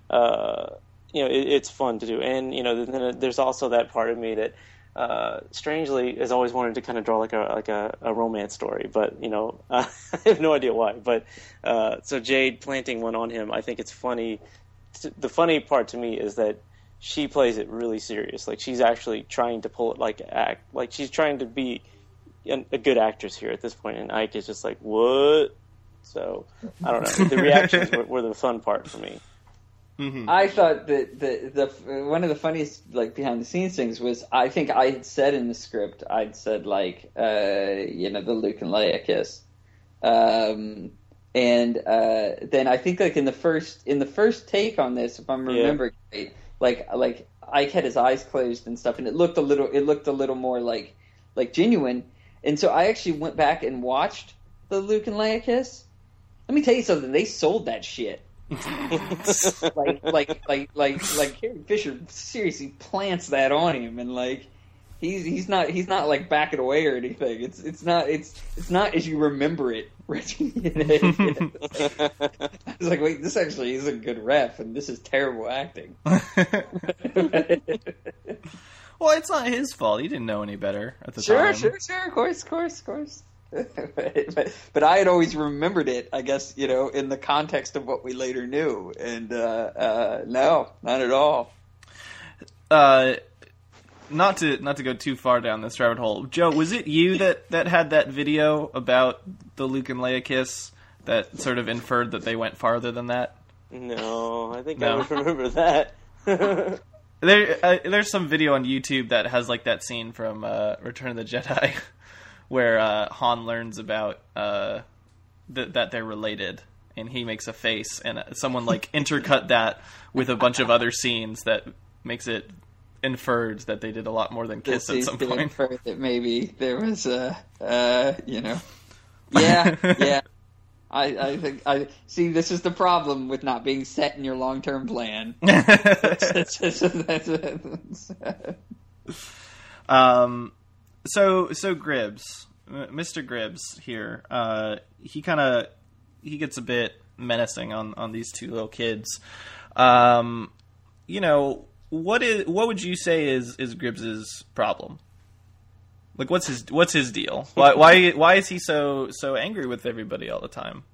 It's fun to do, and then there's also that part of me that strangely has always wanted to kind of draw like a romance story, but I have no idea why. But so Jade planting one on him, I think it's funny. The funny part to me is that she plays it really serious. Like, she's actually trying to pull it like she's trying to be a good actress here at this point, and Ike is just like, what? So I don't know. The reactions were the fun part for me. Mm-hmm. I thought that the one of the funniest behind the scenes things was, I think I had said in the script, I'd said the Luke and Leia kiss, and then I think in the first take on this, if I'm remembering right, like Ike had his eyes closed and stuff, and it looked a little more like genuine, and so I actually went back and watched the Luke and Leia kiss. Let me tell you something, they sold that shit. like Carrie Fisher seriously plants that on him, and like he's not like backing away or anything. It's not as you remember it, Reggie. I was like, wait, this actually is a good ref, and this is terrible acting. Well, it's not his fault. He didn't know any better at the Sure, time. of course. But I had always remembered it, I guess, in the context of what we later knew, and no, not at all. Not to go too far down this rabbit hole, Joe, was it you that had that video about the Luke and Leia kiss that sort of inferred that they went farther than that? No, I think I would remember that. There's some video on YouTube that has like that scene from Return of the Jedi where Han learns about that they're related, and he makes a face, and someone like intercut that with a bunch of other scenes that makes it inferred that they did a lot more than kiss at some point. Inferred that maybe there was yeah. I think see. This is the problem with not being set in your long-term plan. So Gribbs, Mr. Gribbs here, he gets a bit menacing on these two little kids. What would you say is Gribbs's problem? Like, what's his deal? Why is he so angry with everybody all the time?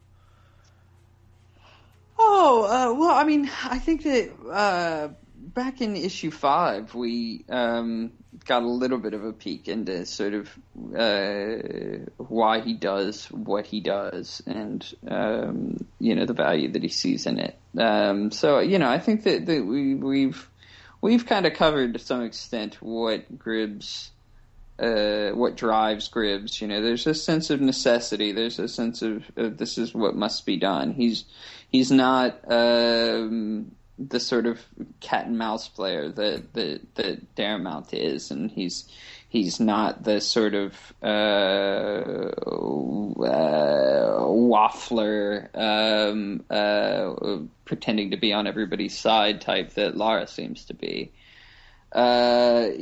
Well, I mean, I think that back in issue 5, we got a little bit of a peek into sort of why he does what he does, and the value that he sees in it. So I think that we've kind of covered to some extent what Gribbs. What drives Gribbs. There's a sense of necessity. There's a sense of this is what must be done. He's not the sort of cat and mouse player that Darramount is, and he's not the sort of waffler pretending to be on everybody's side type that Lara seems to be. So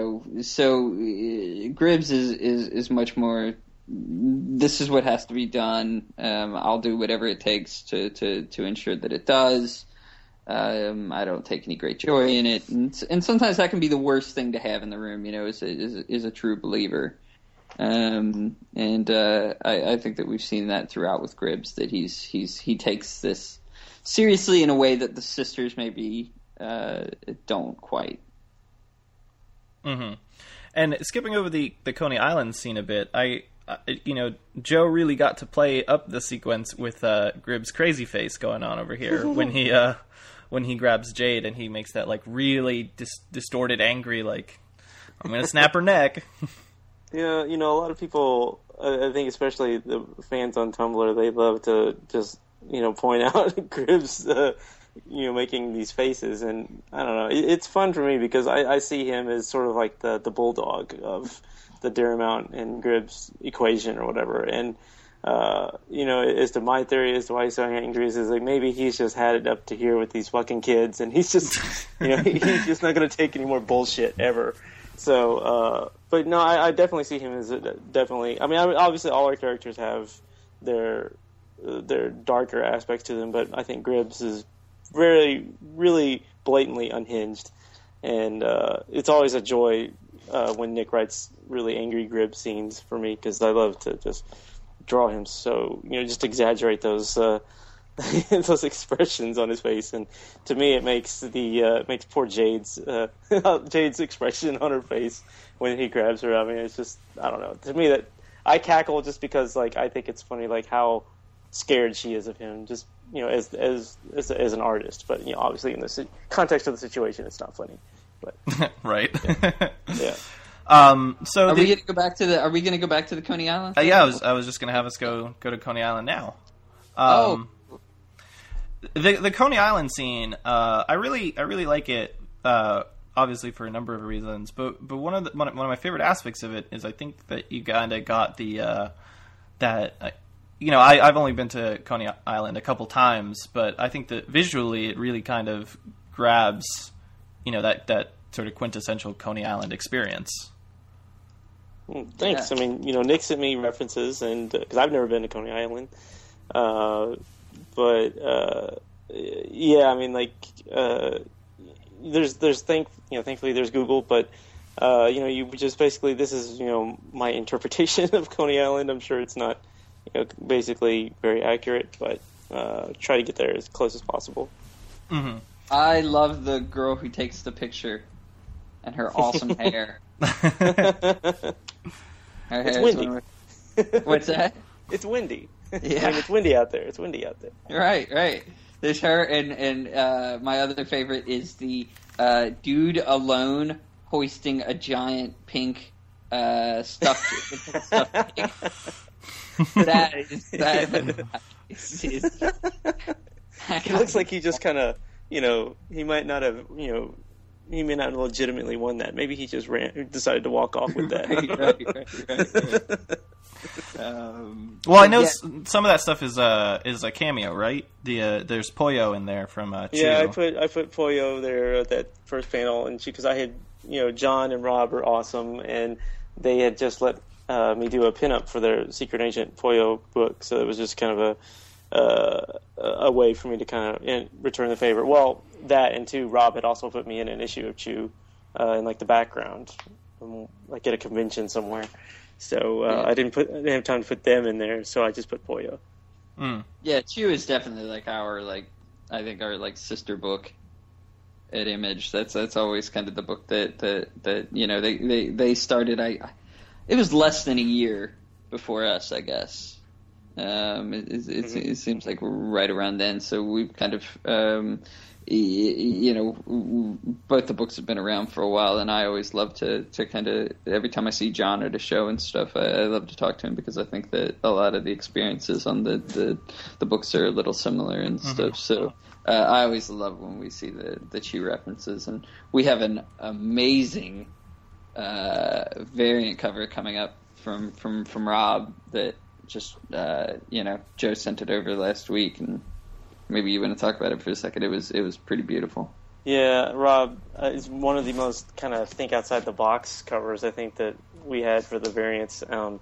Gribbs is much more, this is what has to be done. I'll do whatever it takes to ensure that it does. I don't take any great joy in it. And sometimes that can be the worst thing to have in the room, is a true believer. I think that we've seen that throughout with Gribbs, that he takes this seriously in a way that the sisters maybe don't quite. Mm-hmm. And skipping over the Coney Island scene a bit, Joe really got to play up the sequence with Gribbs' crazy face going on over here when he grabs Jade and he makes that like really distorted, angry, like, I'm gonna snap her neck. Yeah, a lot of people, I think especially the fans on Tumblr, they love to just point out Gribbs. Making these faces, and I don't know. It's fun for me because I see him as sort of like the bulldog of the Darramount and Gribbs equation or whatever. And as to my theory as to why he's so angry is like maybe he's just had it up to here with these fucking kids, and he's just he's just not going to take any more bullshit ever. So, but no, I definitely see him as definitely. I mean, obviously all our characters have their darker aspects to them, but I think Gribbs is really, really blatantly unhinged, and it's always a joy when Nick writes really angry Gribbs scenes for me, because I love to just draw him so just exaggerate those those expressions on his face, and to me it makes makes poor Jade's expression on her face when he grabs her. I mean, it's just, I don't know, to me that I cackle just because like I think it's funny like how scared she is of him, just as an artist, but obviously in the context of the situation, it's not funny. But right, yeah. So are we going to go back to the Coney Island? Yeah, I was just going to have us go to Coney Island now. The Coney Island scene, I really like it. Obviously for a number of reasons, but one of my favorite aspects of it is I think that you kind of got the that I've only been to Coney Island a couple times, but I think that visually it really kind of grabs, that sort of quintessential Coney Island experience. Thanks. Yeah. I mean, Nick sent me references, and because I've never been to Coney Island, but yeah, I mean, like, thankfully there's Google, but you just basically, this is my interpretation of Coney Island. I'm sure it's not basically very accurate, but try to get there as close as possible. Mm-hmm. I love the girl who takes the picture and her awesome hair. It's windy. What's that? It's windy. Yeah. I mean, it's windy out there. Right. There's her, and my other favorite is the dude alone hoisting a giant pink stuffed pig. That is It looks like he just kind of, he might not have, he may not have legitimately won that. Maybe he just decided to walk off with that. Right. Well, I know some of that stuff is a cameo, right? There's Pollo in there from Chew. Yeah, I put Pollo there at that first panel, and because I had, John and Rob are awesome, and they had just let me do a pinup for their Secret Agent Pollo book, so it was just kind of a way for me to kind of return the favor. Well, that, and two, Rob had also put me in an issue of Chew in like the background, like at a convention somewhere. So I didn't have time to put them in there, so I just put Pollo. Mm. Yeah, Chew is definitely like our sister book at Image. That's always kind of the book that they started. It was less than a year before us, I guess. It seems like right around then. So we've kind of, both the books have been around for a while, and I always love to kind of, every time I see John at a show and stuff, I love to talk to him because I think that a lot of the experiences on the books are a little similar and stuff. So I always love when we see the Chew references, and we have an amazing variant cover coming up from Rob that just Joe sent it over last week, and maybe you want to talk about it for a second. It was pretty beautiful. Yeah, Rob is one of the most kind of think outside the box covers I think that we had for the variants. Because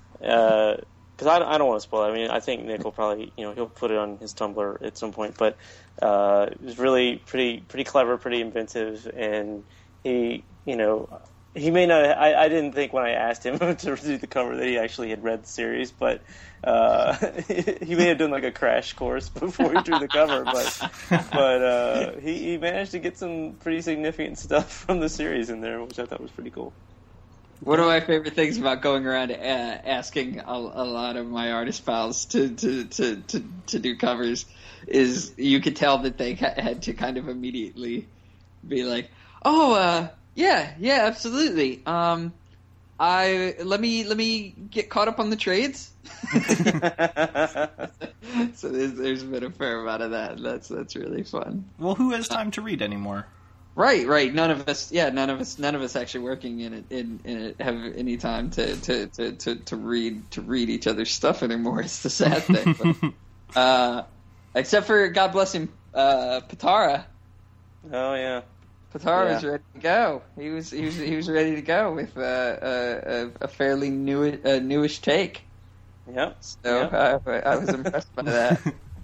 I don't want to spoil it. I mean, I think Nick will probably he'll put it on his Tumblr at some point, but it was really pretty clever, pretty inventive, and he may not. I didn't think when I asked him to do the cover that he actually had read the series, but he may have done like a crash course before he drew the cover. But he managed to get some pretty significant stuff from the series in there, which I thought was pretty cool. One of my favorite things about going around asking a lot of my artist pals to do covers is you could tell that they had to kind of immediately be like, Yeah, absolutely. Let me get caught up on the trades. So there's been a fair amount of that. That's really fun. Well, who has time to read anymore? Right. None of us actually working in it have any time to read each other's stuff anymore. It's the sad thing. But, except for, God bless him, Patara. Oh yeah. Patara was ready to go. He was ready to go with a fairly newish take. Yep. So I was impressed by that.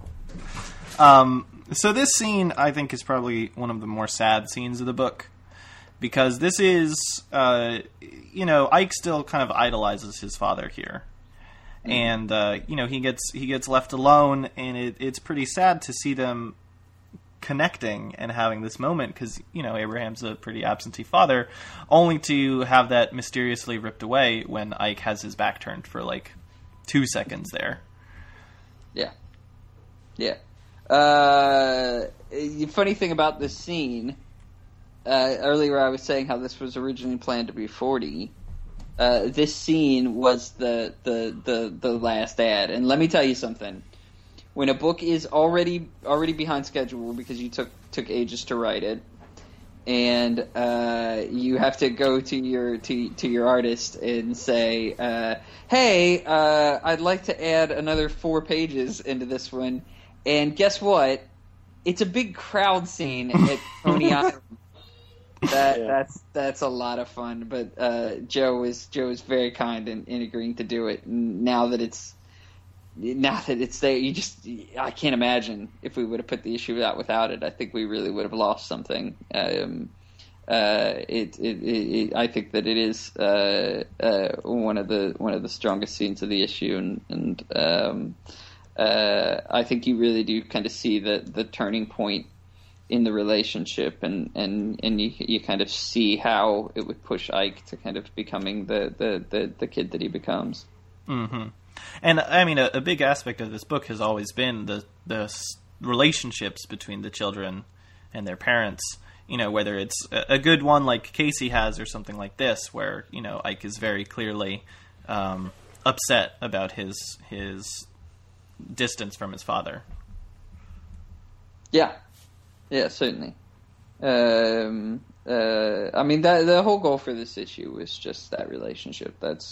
So this scene, I think, is probably one of the more sad scenes of the book, because this is, Ike still kind of idolizes his father here, and he gets left alone, and it's pretty sad to see them connecting and having this moment, because Abraham's a pretty absentee father, only to have that mysteriously ripped away when Ike has his back turned for like 2 seconds there. Yeah. The funny thing about this scene, earlier I was saying how this was originally planned to be 40. This scene was the last ad, and let me tell you something. When a book is already behind schedule because you took ages to write it, and you have to go to your artist and say, "Hey, I'd like to add another 4 pages into this one." And guess what? It's a big crowd scene at Coney Island. That's a lot of fun. But Joe is very kind in agreeing to do it. And now that it's there, I can't imagine if we would have put the issue out without it. I think we really would have lost something. I think that it is one of the strongest scenes of the issue, and I think you really do kind of see the turning point in the relationship, and you kind of see how it would push Ike to kind of becoming the kid that he becomes. Mm-hmm. And I mean, a big aspect of this book has always been the relationships between the children and their parents. You know, whether it's a good one like Casey has, or something like this, where Ike is very clearly upset about his distance from his father. Yeah, certainly. I mean, the whole goal for this issue was just that relationship.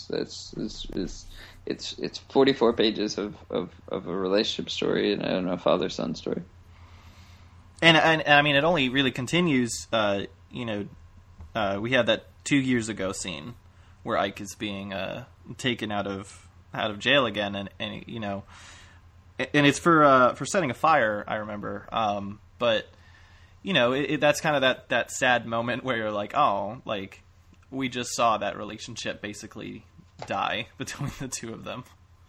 It's 44 pages of a relationship story and a father-son story. And I mean, it only really continues. We had that 2 years ago scene where Ike is being taken out of jail again, and it's for setting a fire. I remember, but that's kind of that sad moment where you're like, oh, like we just saw that relationship basically die between the two of them.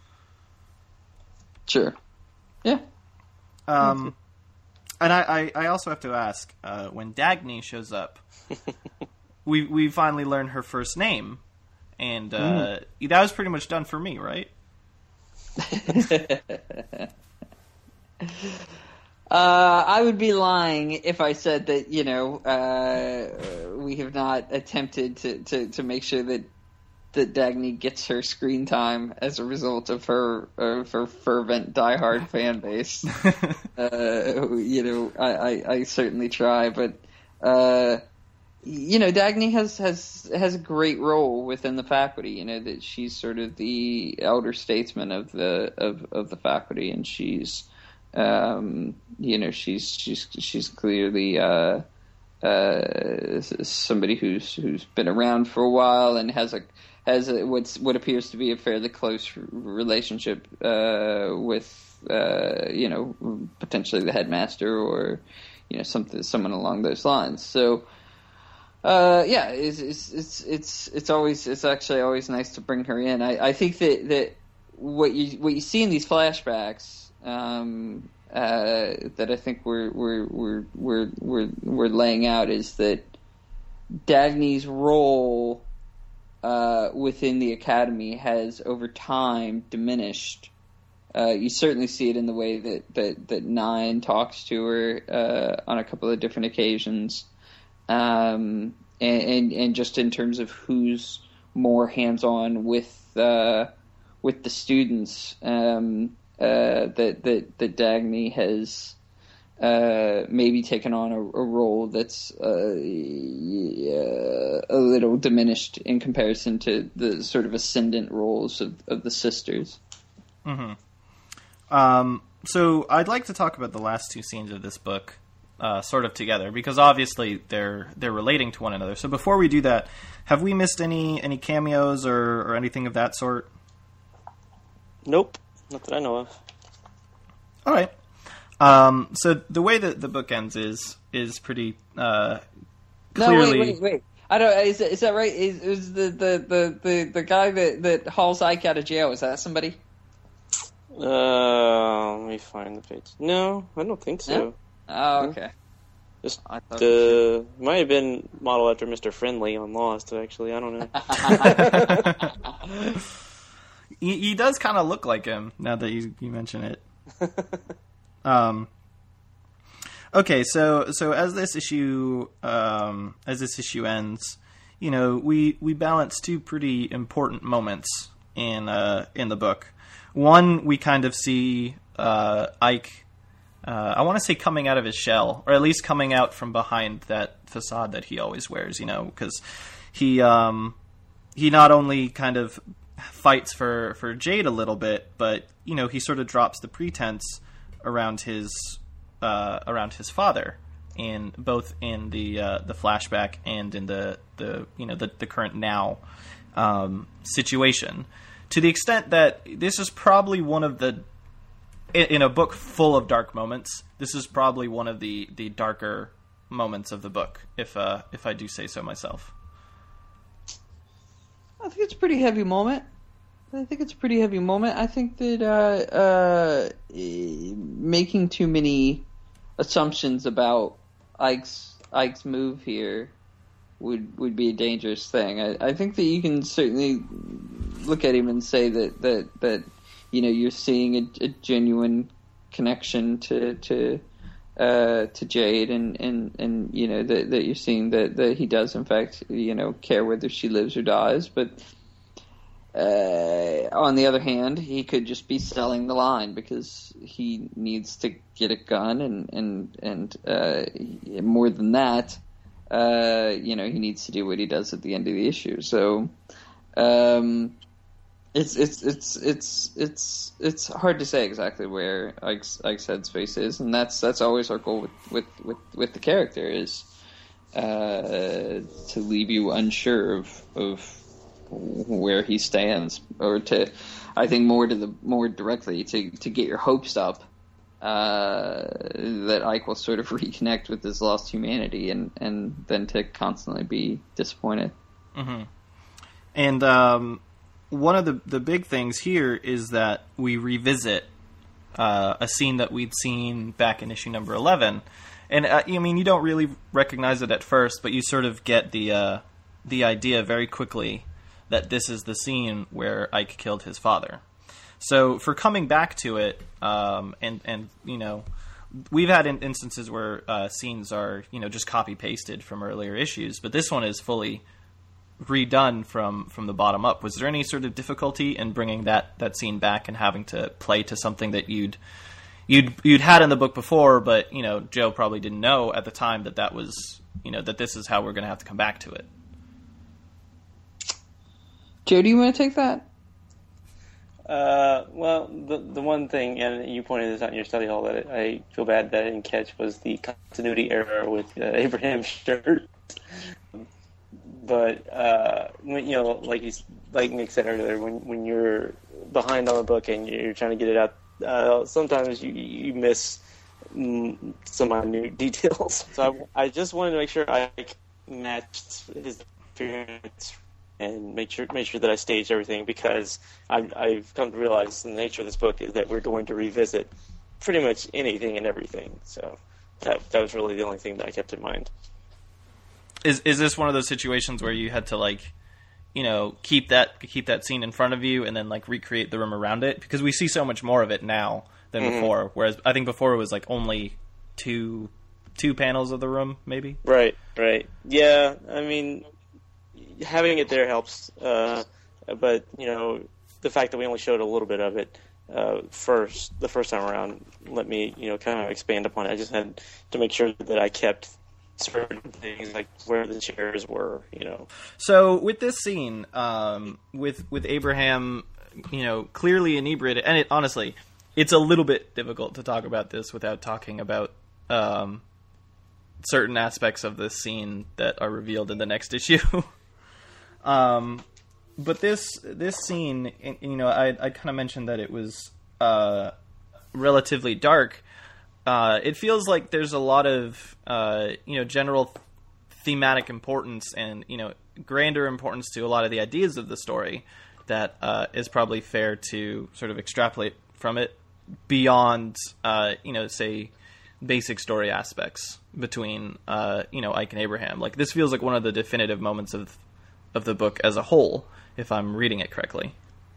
Sure. Yeah. And I also have to ask, when Dagny shows up, we finally learn her first name, and that was pretty much done for me, right? I would be lying if I said that we have not attempted to make sure that Dagny gets her screen time as a result of her fervent diehard fan base. I certainly try, but Dagny has a great role within the faculty. That she's sort of the elder statesman of the faculty, and she's she's clearly somebody who's been around for a while and has what appears to be a fairly close relationship with potentially the headmaster or someone along those lines. So it's actually always nice to bring her in. I think that what you see in these flashbacks that I think we're laying out is that Dagny's role within the academy has over time diminished. You certainly see it in the way that Nine talks to her on a couple of different occasions, and just in terms of who's more hands-on with the students. That Dagny has maybe taken on a role that's a little diminished in comparison to the sort of ascendant roles of the sisters. Mm-hmm. So I'd like to talk about the last 2 scenes of this book sort of together, because obviously they're relating to one another. So before we do that, have we missed any cameos or anything of that sort? Nope. Not that I know of. All right. So the way that the book ends is pretty clearly. No, wait. I don't. Is that right? Is the guy that hauls Ike out of jail? Is that somebody? Let me find the page. No, I don't think so. No? Oh, okay. Just might have been modeled after Mr. Friendly on Lost. Actually, I don't know. He does kind of look like him now that you mention it. Okay, so as this issue ends, we balance 2 pretty important moments in the book. One, we kind of see Ike I want to say coming out of his shell, or at least coming out from behind that facade that he always wears, because he not only kind of fights for Jade a little bit, but he sort of drops the pretense around his father, in both in the flashback and in the current now situation, to the extent that this is probably one of the, in a book full of dark moments, this is probably one of the darker moments of the book, if I do say so myself. I think it's a pretty heavy moment. I think that making too many assumptions about Ike's move here would be a dangerous thing. I think that you can certainly look at him and say that you're seeing a genuine connection to Jade, and that you're seeing that he does in fact care whether she lives or dies. But on the other hand, he could just be selling the line because he needs to get a gun, and more than that, he needs to do what he does at the end of the issue. So it's hard to say exactly where Ike's headspace is, and that's always our goal with the character, is to leave you unsure of where he stands, or I think more directly to get your hopes up that Ike will sort of reconnect with his lost humanity, and then to constantly be disappointed. Mm-hmm. And one of the big things here is that we revisit a scene that we'd seen back in issue number 11, and you don't really recognize it at first, but you sort of get the idea very quickly that this is the scene where Ike killed his father. So for coming back to it, and we've had instances where scenes are just copy pasted from earlier issues, but this one is fully redone from the bottom up. Was there any sort of difficulty in bringing that scene back and having to play to something that you'd had in the book before, but Joe probably didn't know at the time that was that this is how we're going to have to come back to it? Joe, do you want to take that? Well, the one thing, and you pointed this out in your study hall, that I feel bad that I didn't catch, was the continuity error with Abraham's shirt. But when, like Nick said earlier, when you're behind on the book and you're trying to get it out, sometimes you miss some minute details. So I just wanted to make sure I matched his appearance and make sure that I staged everything, because I've come to realize the nature of this book is that we're going to revisit pretty much anything and everything. So that was really the only thing that I kept in mind. Is this one of those situations where you had to keep that scene in front of you and then recreate the room around it? Because we see so much more of it now than before. Whereas I think before it was only two panels of the room, maybe. Right. Yeah, I mean, having it there helps, but the fact that we only showed a little bit of it the first time around let me kind of expand upon it. I just had to make sure that I kept certain things, like where the chairs were. So with this scene, with Abraham, clearly inebriated, and honestly, it's a little bit difficult to talk about this without talking about certain aspects of this scene that are revealed in the next issue. But this scene, I kind of mentioned that it was relatively dark. It feels like there's a lot of general thematic importance and grander importance to a lot of the ideas of the story that is probably fair to sort of extrapolate from it beyond say basic story aspects between Ike and Abraham. This feels like one of the definitive moments of the book as a whole, if I'm reading it correctly.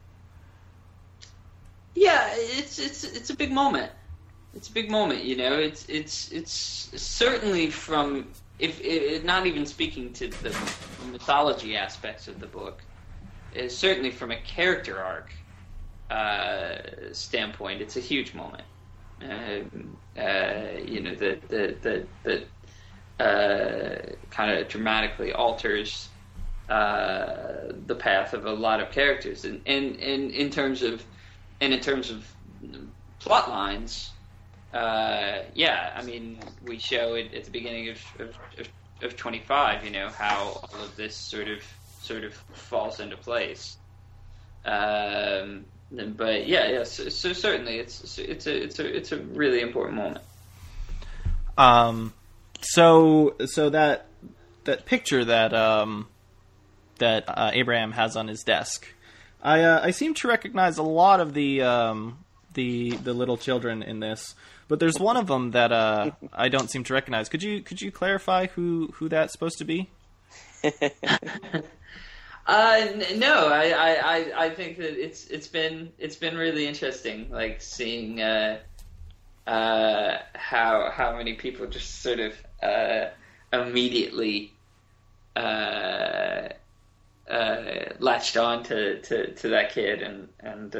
Yeah, it's a big moment. It's a big moment, It's certainly from, if not even speaking to the mythology aspects of the book, is certainly from a character arc standpoint, it's a huge moment. that kind of dramatically alters the path of a lot of characters, and in terms of plot lines. I mean, we show it at the beginning of 25. How all of this sort of falls into place. But so certainly it's a really important moment. So that picture that Abraham has on his desk, I seem to recognize a lot of the little children in this, but there's one of them that I don't seem to recognize. Could you clarify who that's supposed to be? No, I think that it's been really interesting, like seeing how many people just sort of immediately latched on to that kid, and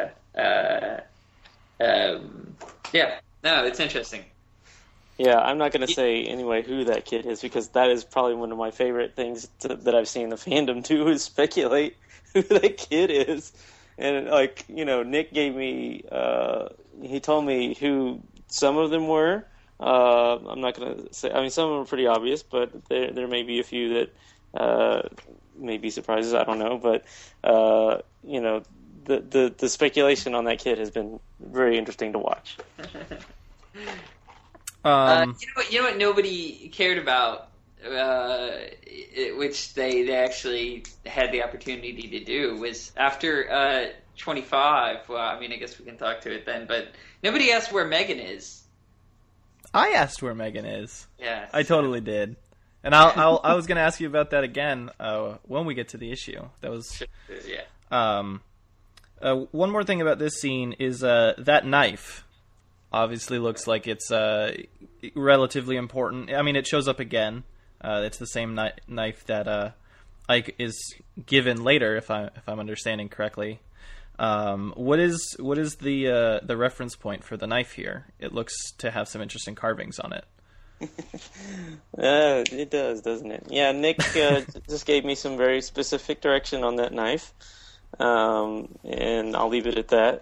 it's interesting. Yeah, I'm not going to say anyway who that kid is, because that is probably one of my favorite things that I've seen in the fandom too, is speculate who that kid is. And Nick gave me, he told me who some of them were. I'm not going to say, I mean, some of them are pretty obvious, but there may be a few that may be surprises. I don't know, but the speculation on that kid has been very interesting to watch. You know what nobody cared about, which they actually had the opportunity to do, was after 25. Well, I mean, I guess we can talk to it then, but nobody asked where Megan is. I asked where Megan is. Yeah, I totally did, and I was going to ask you about that again when we get to the issue. That was yeah. One more thing about this scene is that knife. Obviously looks like it's relatively important. I mean, it shows up again. It's the same knife that Ike is given later, if I'm understanding correctly. What is the reference point for the knife here? It looks to have some interesting carvings on it. It does, doesn't it? Yeah, Nick just gave me some very specific direction on that knife, and I'll leave it at that.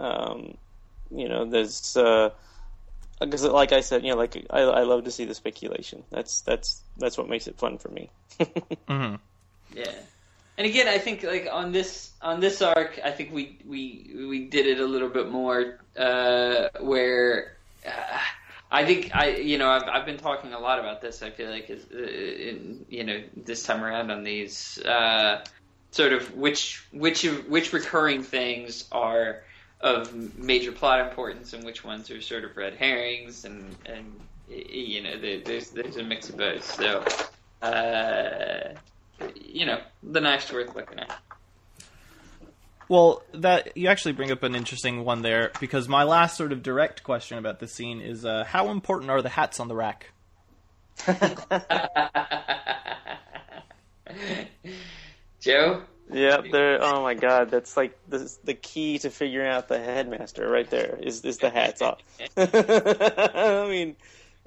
There's because, like I said, I love to see the speculation. That's what makes it fun for me. Mm-hmm. Yeah, and again, I think like on this arc, I think we did it a little bit more where I think I've been talking a lot about this. I feel like this time around on these sort of which recurring things are of major plot importance and which ones are sort of red herrings, and there's a mix of both. So the knife's worth looking at. Well, that you actually bring up an interesting one there, because my last sort of direct question about this scene is how important are the hats on the rack? Joe? Yeah, oh my God, that's like the key to figuring out the headmaster right there is the hats off. I mean,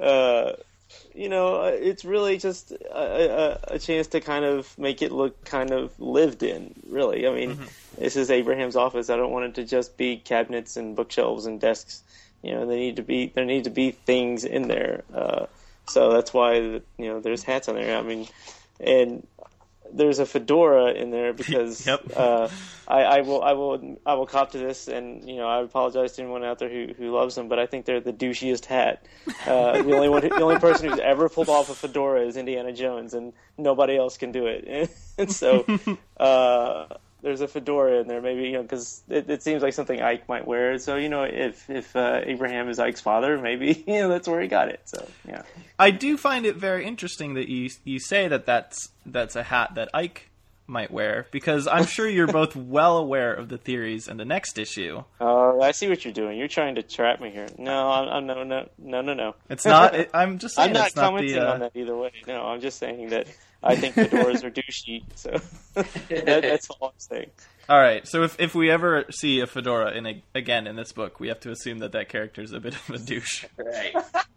it's really just a chance to kind of make it look kind of lived in, really. I mean, This is Abraham's office. I don't want it to just be cabinets and bookshelves and desks. There need to be things in there. So that's why there's hats on there. I mean, and there's a fedora in there because yep. I will cop to this, and I apologize to anyone out there who loves them, but I think they're the douchiest hat. The only person who's ever pulled off a fedora is Indiana Jones, and nobody else can do it. And so there's a fedora in there, maybe because it seems like something Ike might wear. So if Abraham is Ike's father, maybe that's where he got it. So yeah, I do find it very interesting that you say that's a hat that Ike might wear, because I'm sure you're both well aware of the theories in the next issue. Oh, I see what you're doing. You're trying to trap me here. No, I'm no. It's not. I'm just saying. I'm not it's not commenting on that either way. No, I'm just saying that I think fedoras are douchey. So that's all I'm saying. All right. So if we ever see a fedora again in this book, we have to assume that character is a bit of a douche. Right.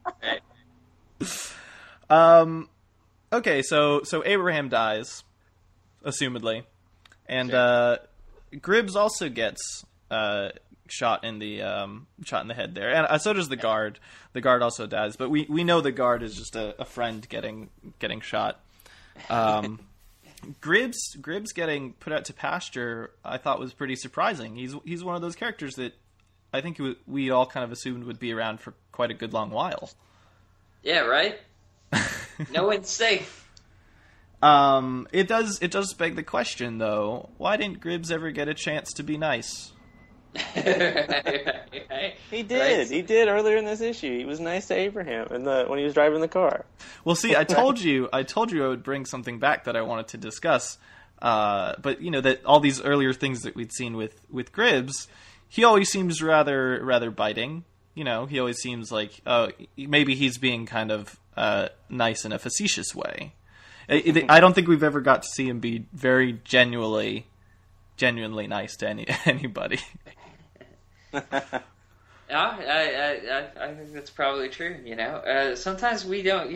Okay. So Abraham dies, assumedly, and Gribbs also gets shot in the head there, and so does the guard. The guard also dies, but we know the guard is just a friend getting shot. Gribbs getting put out to pasture, I thought was pretty surprising. He's one of those characters that I think we all kind of assumed would be around for quite a good long while. Yeah, right? No one's safe. It does beg the question, though. Why didn't Gribbs ever get a chance to be nice? He did earlier in this issue. He was nice to Abraham when he was driving the car. Well, see, I told you I would bring something back that I wanted to discuss. But that all these earlier things that we'd seen with Gribbs, he always seems rather biting. He always seems like maybe he's being kind of nice in a facetious way. I don't think we've ever got to see him be very genuinely nice to anybody. I think that's probably true. Sometimes we don't.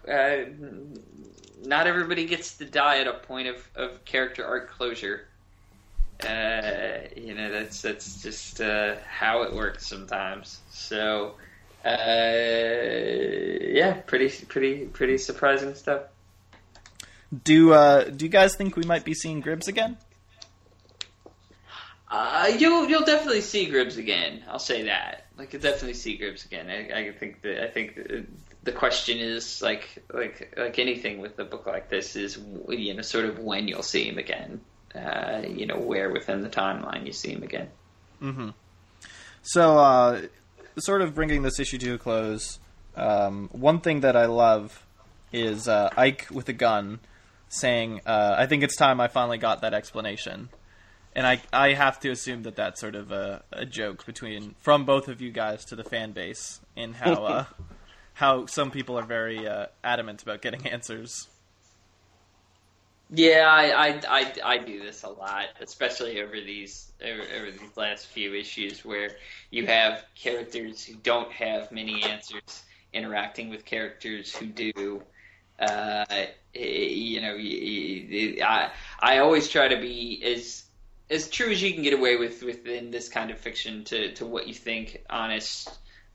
Not everybody gets to die at a point of character arc closure. That's just how it works sometimes. So, pretty surprising stuff. Do you guys think we might be seeing Gribbs again? You'll definitely see Gribbs again. I'll say that. You'll definitely see Gribbs again. I think the question is like anything with a book like this is sort of when you'll see him again. Where within the timeline you see him again. Mm-hmm. So, sort of bringing this issue to a close. One thing that I love is Ike with a gun saying, "I think it's time I finally got that explanation." And I have to assume that that's sort of a joke from both of you guys to the fan base in how how some people are very adamant about getting answers. Yeah, I do this a lot, especially over these last few issues where you have characters who don't have many answers interacting with characters who do. I always try to be as true as you can get away with within this kind of fiction to what you think honest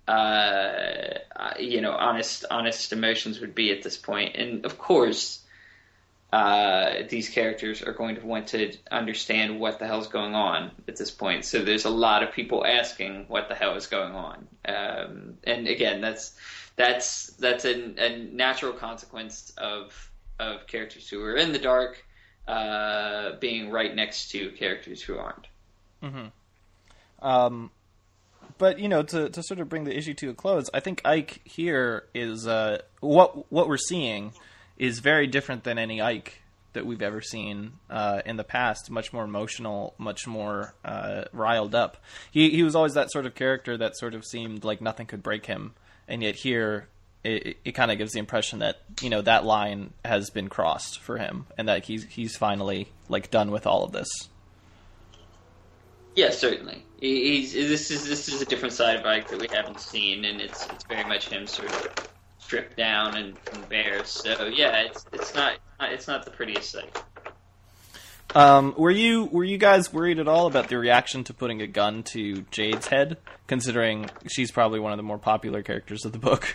emotions would be at this point. And of course, these characters are going to want to understand what the hell's going on at this point. So there's a lot of people asking what the hell is going on. And again, that's a natural consequence of characters who are in the dark being right next to characters who aren't. Mm-hmm. But to sort of bring the issue to a close, I think Ike here is what we're seeing is very different than any Ike that we've ever seen in the past. Much more emotional, much more riled up. He was always that sort of character that sort of seemed like nothing could break him, and yet here it kind of gives the impression that that line has been crossed for him, and that he's finally done with all of this. Yeah, certainly. This is a different side of Ike that we haven't seen, and it's very much him sort of stripped down and bare. So yeah, it's not the prettiest sight. Were you guys worried at all about the reaction to putting a gun to Jade's head, considering she's probably one of the more popular characters of the book?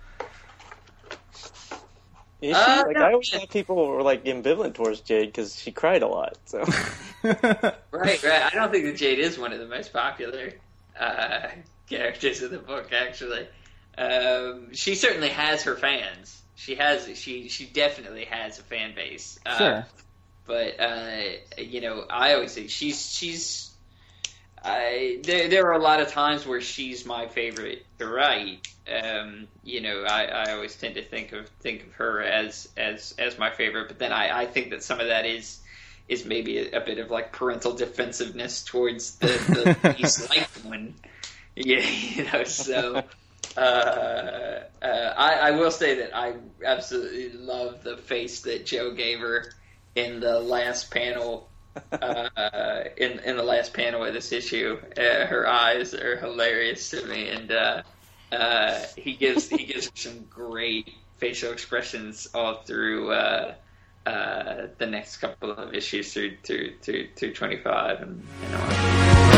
Is she? I always thought people were ambivalent towards Jade because she cried a lot. So right. I don't think that Jade is one of the most popular characters of the book. Actually, she certainly has her fans. She definitely has a fan base. Sure. But I always say there are a lot of times where she's my favorite to write. I always tend to think of her as my favorite, but then I think that some of that is is maybe a bit of like parental defensive towards the least liked one. Yeah, so I will say that I absolutely love the face that Joe gave her in the last panel. In the last panel of this issue, her eyes are hilarious to me, and he gives some great facial expressions all through the next couple of issues through 25 and on.